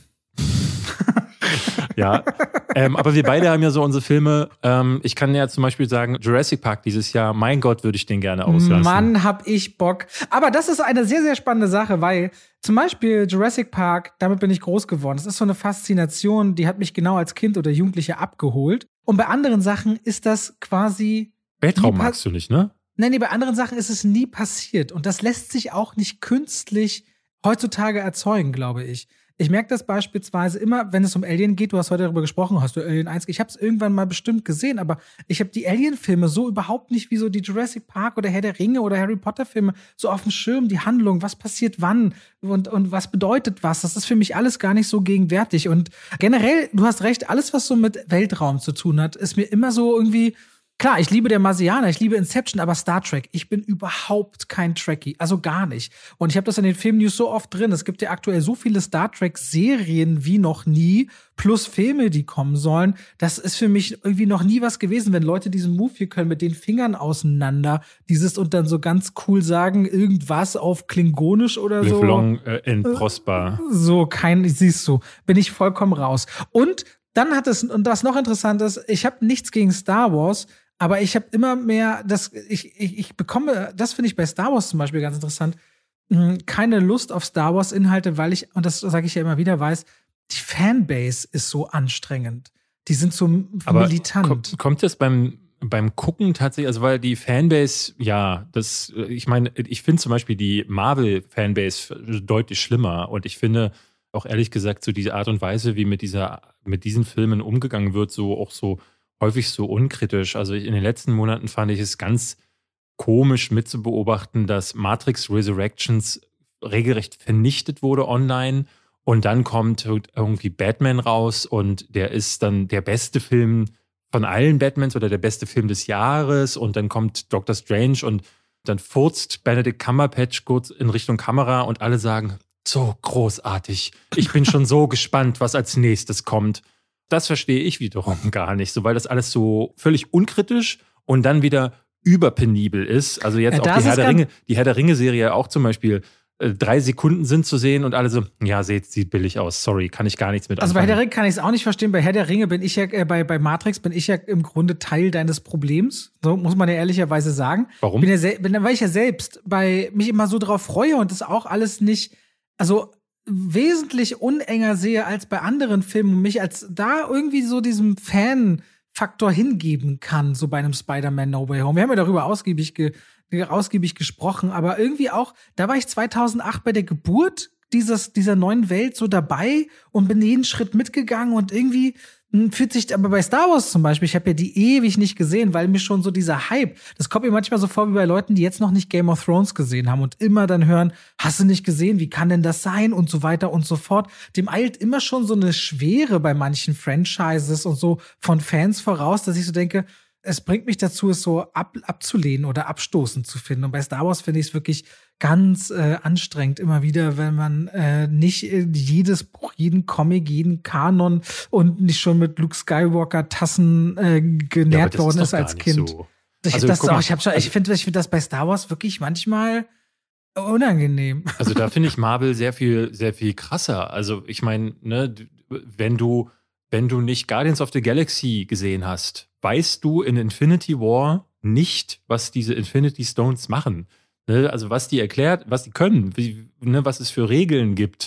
Ja, ähm, aber wir beide haben ja so unsere Filme. Ähm, ich kann ja zum Beispiel sagen, Jurassic Park dieses Jahr, mein Gott, würde ich den gerne auslassen. Mann, hab ich Bock. Aber das ist eine sehr, sehr spannende Sache, weil zum Beispiel Jurassic Park, damit bin ich groß geworden. Das ist so eine Faszination, die hat mich genau als Kind oder Jugendlicher abgeholt. Und bei anderen Sachen ist das quasi... Weltraum magst du nicht, ne? Nein, nee, bei anderen Sachen ist es nie passiert. Und das lässt sich auch nicht künstlich heutzutage erzeugen, glaube ich. Ich merke das beispielsweise immer, wenn es um Alien geht. Du hast heute darüber gesprochen, hast du Alien eins? Ich habe es irgendwann mal bestimmt gesehen, aber ich habe die Alien-Filme so überhaupt nicht wie so die Jurassic Park oder Herr der Ringe oder Harry Potter-Filme so auf dem Schirm, die Handlung, was passiert wann und, und was bedeutet was. Das ist für mich alles gar nicht so gegenwärtig. Und generell, du hast recht, alles, was so mit Weltraum zu tun hat, ist mir immer so irgendwie... Klar, ich liebe der Marsianer, ich liebe Inception, aber Star Trek, ich bin überhaupt kein Trekkie, also gar nicht. Und ich habe das in den Film-News so oft drin, es gibt ja aktuell so viele Star Trek-Serien wie noch nie, plus Filme, die kommen sollen. Das ist für mich irgendwie noch nie was gewesen, wenn Leute diesen Move hier können, mit den Fingern auseinander, dieses und dann so ganz cool sagen, irgendwas auf Klingonisch oder so. Live long äh, and prosper. So, kein, siehst du, bin ich vollkommen raus. Und dann hat es, und das noch interessant ist, ich habe nichts gegen Star Wars, aber ich habe immer mehr, das, ich, ich, ich bekomme, das finde ich bei Star Wars zum Beispiel ganz interessant, keine Lust auf Star Wars-Inhalte, weil ich, und das sage ich ja immer wieder, weiß, die Fanbase ist so anstrengend. Die sind so aber militant. Kommt, kommt das beim, beim Gucken tatsächlich, also weil die Fanbase, ja, das, ich meine, ich finde zum Beispiel die Marvel-Fanbase deutlich schlimmer und ich finde auch ehrlich gesagt so diese Art und Weise, wie mit dieser, mit diesen Filmen umgegangen wird, so auch so häufig so unkritisch. Also in den letzten Monaten fand ich es ganz komisch mitzubeobachten, dass Matrix Resurrections regelrecht vernichtet wurde online und dann kommt irgendwie Batman raus und der ist dann der beste Film von allen Batmans oder der beste Film des Jahres und dann kommt Doctor Strange und dann furzt Benedict Cumberbatch kurz in Richtung Kamera und alle sagen, so großartig, ich bin schon so gespannt, was als nächstes kommt. Das verstehe ich wiederum gar nicht, so weil das alles so völlig unkritisch und dann wieder überpenibel ist. Also jetzt ja, auch die Herr der Ringe, die Herr der Ringe-Serie auch zum Beispiel äh, drei Sekunden sind zu sehen und alle so, ja, sieht, sieht billig aus, sorry, kann ich gar nichts mit Also anfangen. bei Herr der Ringe kann ich es auch nicht verstehen. Bei Herr der Ringe bin ich ja, äh, bei, bei Matrix bin ich ja im Grunde Teil deines Problems. So muss man ja ehrlicherweise sagen. Warum? Bin ja sel- bin, weil ich ja selbst bei mich immer so drauf freue und das auch alles nicht, also wesentlich unenger sehe als bei anderen Filmen und mich als da irgendwie so diesem Fan-Faktor hingeben kann, so bei einem Spider-Man No Way Home. Wir haben ja darüber ausgiebig, ge ausgiebig gesprochen, aber irgendwie auch, da war ich zweitausendacht bei der Geburt dieses, dieser neuen Welt so dabei und bin jeden Schritt mitgegangen und irgendwie fühlt sich, aber bei Star Wars zum Beispiel, ich habe ja die ewig nicht gesehen, weil mir schon so dieser Hype, das kommt mir manchmal so vor wie bei Leuten, die jetzt noch nicht Game of Thrones gesehen haben und immer dann hören, hast du nicht gesehen, wie kann denn das sein und so weiter und so fort. Dem eilt immer schon so eine Schwere bei manchen Franchises und so von Fans voraus, dass ich so denke, es bringt mich dazu, es so ab, abzulehnen oder abstoßend zu finden. Und bei Star Wars finde ich es wirklich ganz äh, anstrengend immer wieder, wenn man äh, nicht äh, jedes Buch, jeden Comic, jeden Kanon und nicht schon mit Luke Skywalker Tassen äh, genährt ja, worden ist, ist als Kind. So. Ich, also, das auch, ich, also, ich finde ich find das bei Star Wars wirklich manchmal unangenehm. Also da finde ich Marvel sehr viel, sehr viel krasser. Also ich meine, ne, wenn du, wenn du nicht Guardians of the Galaxy gesehen hast, weißt du in Infinity War nicht, was diese Infinity Stones machen. Ne? Also was die erklärt, was die können, wie, ne, was es für Regeln gibt.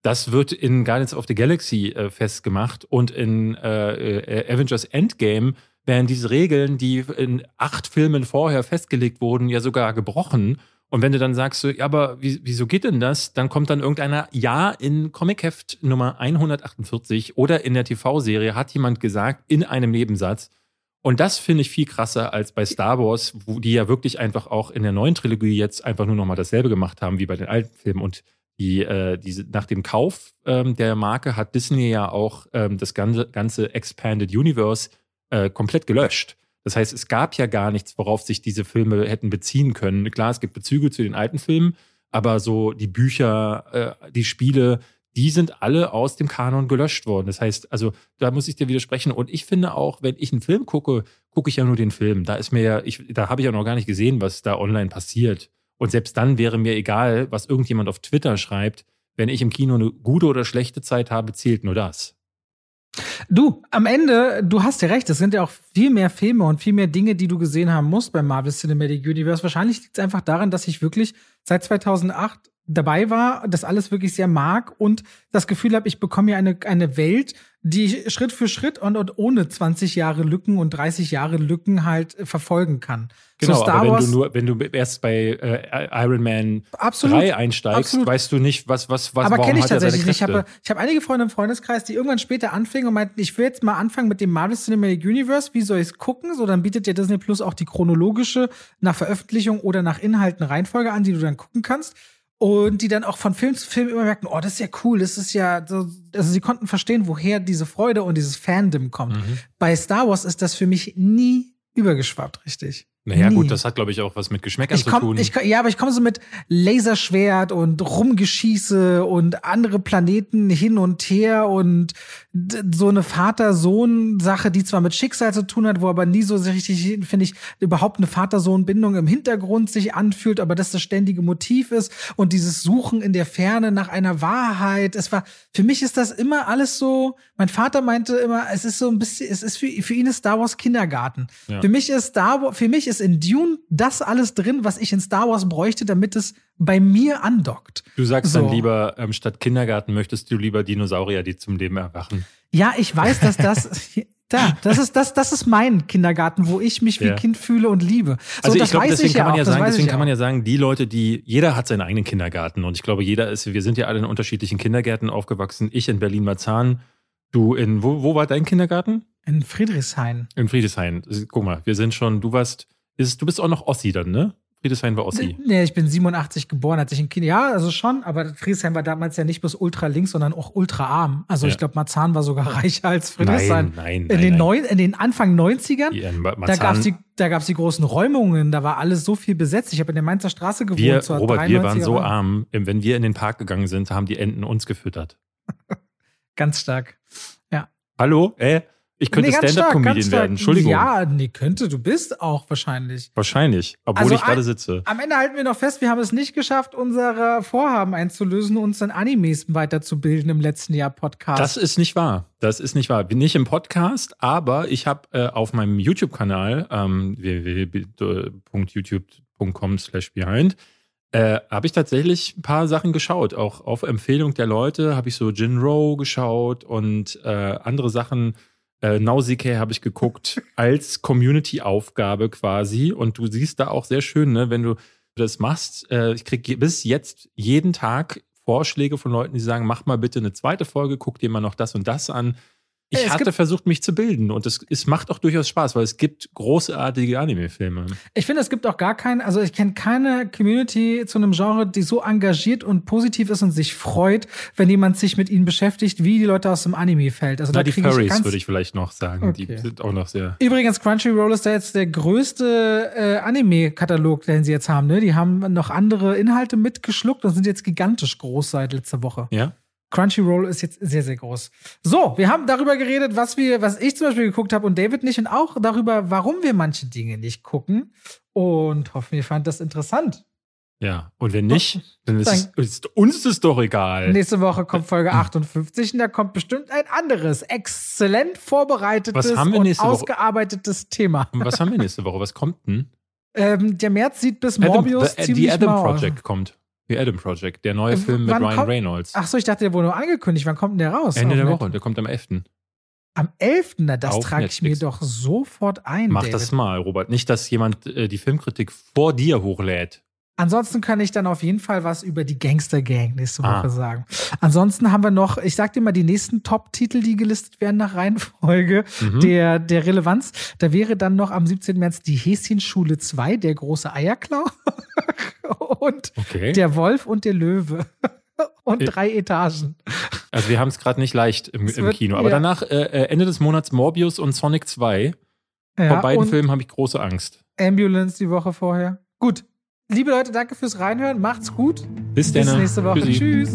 Das wird in Guardians of the Galaxy äh, festgemacht und in äh, äh, Avengers Endgame werden diese Regeln, die in acht Filmen vorher festgelegt wurden, ja sogar gebrochen. Und wenn du dann sagst, so, ja, aber wie, wieso geht denn das? Dann kommt dann irgendeiner, ja, in Comic-Heft Nummer hundertachtundvierzig oder in der T V-Serie hat jemand gesagt, in einem Nebensatz. Und das finde ich viel krasser als bei Star Wars, wo die ja wirklich einfach auch in der neuen Trilogie jetzt einfach nur nochmal dasselbe gemacht haben wie bei den alten Filmen. Und die, äh, diese, nach dem Kauf ähm, der Marke hat Disney ja auch ähm, das ganze, ganze Expanded Universe äh, komplett gelöscht. Das heißt, es gab ja gar nichts, worauf sich diese Filme hätten beziehen können. Klar, es gibt Bezüge zu den alten Filmen, aber so die Bücher, äh, die Spiele, die sind alle aus dem Kanon gelöscht worden. Das heißt, also da muss ich dir widersprechen. Und ich finde auch, wenn ich einen Film gucke, gucke ich ja nur den Film. Da ist mir ja, ich, da habe ich ja noch gar nicht gesehen, was da online passiert. Und selbst dann wäre mir egal, was irgendjemand auf Twitter schreibt. Wenn ich im Kino eine gute oder schlechte Zeit habe, zählt nur das. Du, am Ende, du hast ja recht, es sind ja auch viel mehr Filme und viel mehr Dinge, die du gesehen haben musst beim Marvel Cinematic Universe. Wahrscheinlich liegt es einfach daran, dass ich wirklich seit zweitausendacht dabei war, das alles wirklich sehr mag und das Gefühl habe, ich bekomme ja eine, eine Welt, die Schritt für Schritt und, und ohne zwanzig Jahre Lücken und dreißig Jahre Lücken halt äh, verfolgen kann. Genau, so Star aber wenn Wars, du nur, wenn du erst bei äh, Iron Man absolut, drei einsteigst, absolut. weißt du nicht, was, was, was, aber warum kenne ich hat er seine tatsächlich nicht. Ich Kräfte? habe, ich habe einige Freunde im Freundeskreis, die irgendwann später anfingen und meinten, ich will jetzt mal anfangen mit dem Marvel Cinematic Universe, wie soll ich es gucken? So, dann bietet dir Disney Plus auch die chronologische nach Veröffentlichung oder nach Inhalten Reihenfolge an, die du dann gucken kannst. Und die dann auch von Film zu Film immer merken, oh, das ist ja cool, das ist ja, so, also sie konnten verstehen, woher diese Freude und dieses Fandom kommt. Mhm. Bei Star Wars ist das für mich nie übergeschwappt, richtig. Naja, nie. gut, das hat, glaube ich, auch was mit Geschmäckern ich komm, zu tun. Ich, ja, aber ich komme so mit Laserschwert und Rumgeschieße und andere Planeten hin und her und so eine Vater-Sohn-Sache, die zwar mit Schicksal zu tun hat, wo aber nie so richtig, finde ich, überhaupt eine Vater-Sohn-Bindung im Hintergrund sich anfühlt, aber das das ständige Motiv ist und dieses Suchen in der Ferne nach einer Wahrheit. Es war, für mich ist das immer alles so, mein Vater meinte immer, es ist so ein bisschen, es ist für, für ihn ist Star Wars Kindergarten. Ja. Für mich ist Star Wars, für mich ist in Dune das alles drin, was ich in Star Wars bräuchte, damit es bei mir andockt. Du sagst so. dann lieber, ähm, statt Kindergarten möchtest du lieber Dinosaurier, die zum Leben erwachen. Ja, ich weiß, dass das da, das ist das, das ist mein Kindergarten, wo ich mich wie ja. Kind fühle und liebe. So, also ich das glaube, weiß deswegen ich kann man ja, ja auch, sagen, deswegen kann man ja ja sagen, die Leute, die jeder hat seinen eigenen Kindergarten und ich glaube, jeder ist, wir sind ja alle in unterschiedlichen Kindergärten aufgewachsen. Ich in Berlin-Marzahn, du in wo, wo war dein Kindergarten? In Friedrichshain. In Friedrichshain. Guck mal, wir sind schon, du warst, ist, du bist auch noch Ossi dann, ne? Friedrichshain war Ossi. Nee, ich bin siebenundachtzig geboren, als ich ein Kind. Ja, also schon, aber Friedrichshain war damals ja nicht bloß ultra links, sondern auch ultra arm. Also ja. ich glaube, Marzahn war sogar reicher als Friedrichshain. Nein, nein, in nein. den, nein. Neun, in den Anfang neunzigern, ja, in da gab es die, da gab's die großen Räumungen, da war alles so viel besetzt. Ich habe in der Mainzer Straße gewohnt. Wir, zur Robert, wir waren so Jahren. arm, wenn wir in den Park gegangen sind, haben die Enten uns gefüttert. Ganz stark, ja. Hallo, äh? Ich könnte nee, Stand-Up-Comedian werden, Entschuldigung. Ja, nee, könnte, du bist auch wahrscheinlich. Wahrscheinlich, obwohl also ich gerade sitze. Am Ende halten wir noch fest, wir haben es nicht geschafft, unsere Vorhaben einzulösen, uns in Animes weiterzubilden im letzten Jahr Podcast. Das ist nicht wahr, das ist nicht wahr. Bin nicht im Podcast, aber ich habe äh, auf meinem YouTube-Kanal, ähm, w w w punkt youtube punkt com slash behind, äh, habe ich tatsächlich ein paar Sachen geschaut. Auch auf Empfehlung der Leute habe ich so Jinro geschaut und äh, andere Sachen. Äh, Nausicaa habe ich geguckt als Community-Aufgabe quasi und du siehst da auch sehr schön, ne, wenn du das machst, äh, ich kriege bis jetzt jeden Tag Vorschläge von Leuten, die sagen, mach mal bitte eine zweite Folge, guck dir mal noch das und das an. Ich es hatte versucht, mich zu bilden und es, es macht auch durchaus Spaß, weil es gibt großartige Anime-Filme. Ich finde, es gibt auch gar keinen, also ich kenne keine Community zu einem Genre, die so engagiert und positiv ist und sich freut, wenn jemand sich mit ihnen beschäftigt, wie die Leute aus dem Anime-Feld. Also Na, da die Furries würde ich vielleicht noch sagen, okay. Die sind auch noch sehr... Übrigens, Crunchyroll ist da jetzt der größte äh, Anime-Katalog, den sie jetzt haben. Ne? Die haben noch andere Inhalte mitgeschluckt und sind jetzt gigantisch groß seit letzter Woche. Ja? Crunchyroll ist jetzt sehr, sehr groß. So, wir haben darüber geredet, was wir, was ich zum Beispiel geguckt habe und David nicht und auch darüber, warum wir manche Dinge nicht gucken und hoffen, ihr fand das interessant. Ja, und wenn nicht, dann ist, dann ist uns das doch egal. Nächste Woche kommt Folge achtundfünfzig und da kommt bestimmt ein anderes, exzellent vorbereitetes und ausgearbeitetes Thema. Und was haben wir nächste Woche? Was kommt denn? Ähm, der März sieht bis Morbius Adam, ziemlich The Adam mau. Project kommt. The Adam Project, der neue Äh, Film mit wann Ryan kommt- Reynolds. Ach so, ich dachte, der wurde nur angekündigt. Wann kommt denn der raus? Ende Auf der Net- Woche, der kommt am elften Am elften Na, das Auf trage ich mir Netflix. doch sofort ein, Mach David. das mal, Robert. Nicht, dass jemand äh, die Filmkritik vor dir hochlädt. Ansonsten kann ich dann auf jeden Fall was über die Gangster Gang nächste Ah. Woche sagen. Ansonsten haben wir noch, ich sag dir mal, die nächsten Top-Titel, die gelistet werden nach Reihenfolge Mhm. der, der Relevanz. Da wäre dann noch am siebzehnten März die Häschenschule zwei, der große Eierklau. Und Okay. der Wolf und der Löwe. Und Äh. drei Etagen. Also wir haben es gerade nicht leicht im, Es im wird- Kino. Aber ja. danach, äh, äh, Ende des Monats, Morbius und Sonic zwei. Ja, Vor beiden und Filmen habe ich große Angst. Ambulance die Woche vorher. Gut. Liebe Leute, danke fürs Reinhören. Macht's gut. Bis Bis dann. nächste Woche. Tschüssi. Tschüss.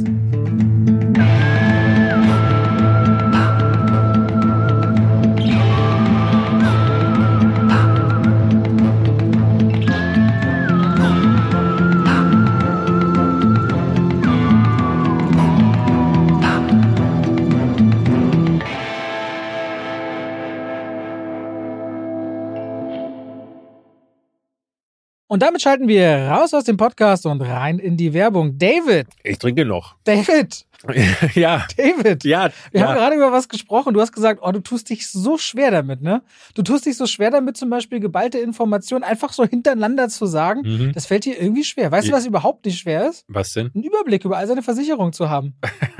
Und damit schalten wir raus aus dem Podcast und rein in die Werbung. David, Ich trinke noch. David, ja. David. Ja. Wir ja. haben gerade über was gesprochen. Du hast gesagt, oh, du tust dich so schwer damit, ne? Du tust dich so schwer damit, zum Beispiel geballte Informationen einfach so hintereinander zu sagen. Mhm. Das fällt dir irgendwie schwer. Weißt du, Ja. was überhaupt nicht schwer ist? Was denn? Einen Überblick über all seine Versicherungen zu haben.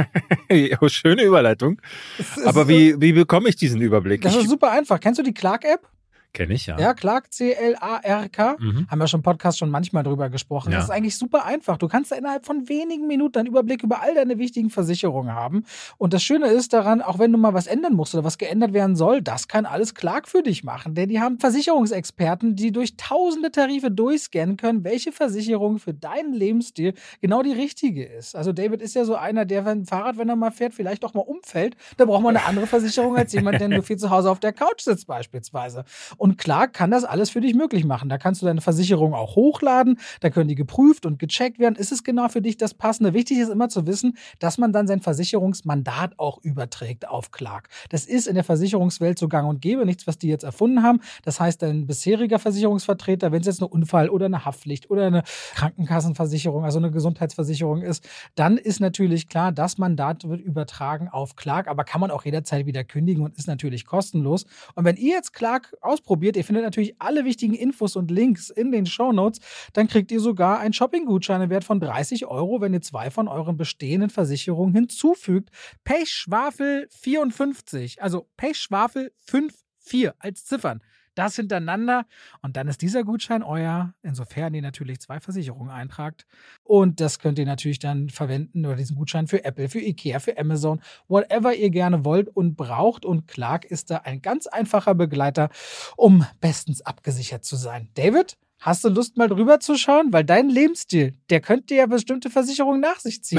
Oh, schöne Überleitung. Das ist, Aber wie, wie bekomme ich diesen Überblick? Das Ich ist super einfach. Kennst du die Clark-App? kenne ich, ja. Ja, Clark, C L A R K. Mhm. Haben wir schon im Podcast schon manchmal drüber gesprochen. Ja. Das ist eigentlich super einfach. Du kannst da innerhalb von wenigen Minuten einen Überblick über all deine wichtigen Versicherungen haben. Und das Schöne ist daran, auch wenn du mal was ändern musst oder was geändert werden soll, das kann alles Clark für dich machen. Denn die haben Versicherungsexperten, die durch tausende Tarife durchscannen können, welche Versicherung für deinen Lebensstil genau die richtige ist. Also David ist ja so einer, der, wenn ein Fahrrad, wenn er mal fährt, vielleicht auch mal umfällt. Da braucht man eine andere Versicherung als jemand, der nur viel zu Hause auf der Couch sitzt beispielsweise. Und Clark kann das alles für dich möglich machen. Da kannst du deine Versicherung auch hochladen, da können die geprüft und gecheckt werden. Ist es genau für dich das Passende? Wichtig ist immer zu wissen, dass man dann sein Versicherungsmandat auch überträgt auf Clark. Das ist in der Versicherungswelt so gang und gäbe, nichts, was die jetzt erfunden haben. Das heißt, dein bisheriger Versicherungsvertreter, wenn es jetzt eine Unfall- oder eine Haftpflicht oder eine Krankenkassenversicherung, also eine Gesundheitsversicherung ist, dann ist natürlich klar, das Mandat wird übertragen auf Clark, aber kann man auch jederzeit wieder kündigen und ist natürlich kostenlos. Und wenn ihr jetzt Clark ausprobiert, ihr findet natürlich alle wichtigen Infos und Links in den Shownotes, dann kriegt ihr sogar einen Shopping-Gutschein im Wert von dreißig Euro, wenn ihr zwei von euren bestehenden Versicherungen hinzufügt. Pechschwafel vierundfünfzig, also Pechschwafel fünf vier als Ziffern. Das hintereinander und dann ist dieser Gutschein euer, insofern ihr natürlich zwei Versicherungen eintragt. Und das könnt ihr natürlich dann verwenden oder diesen Gutschein für Apple, für Ikea, für Amazon, whatever ihr gerne wollt und braucht. Und Clark ist da ein ganz einfacher Begleiter, um bestens abgesichert zu sein. David, hast du Lust mal drüber zu schauen? Weil dein Lebensstil, der könnte ja bestimmte Versicherungen nach sich ziehen.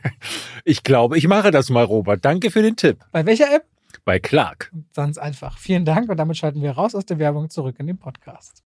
Ich glaube, ich mache das mal, Robert. Danke für den Tipp. Bei welcher App? Bei Clark. Ganz einfach. Vielen Dank und damit schalten wir raus aus der Werbung zurück in den Podcast.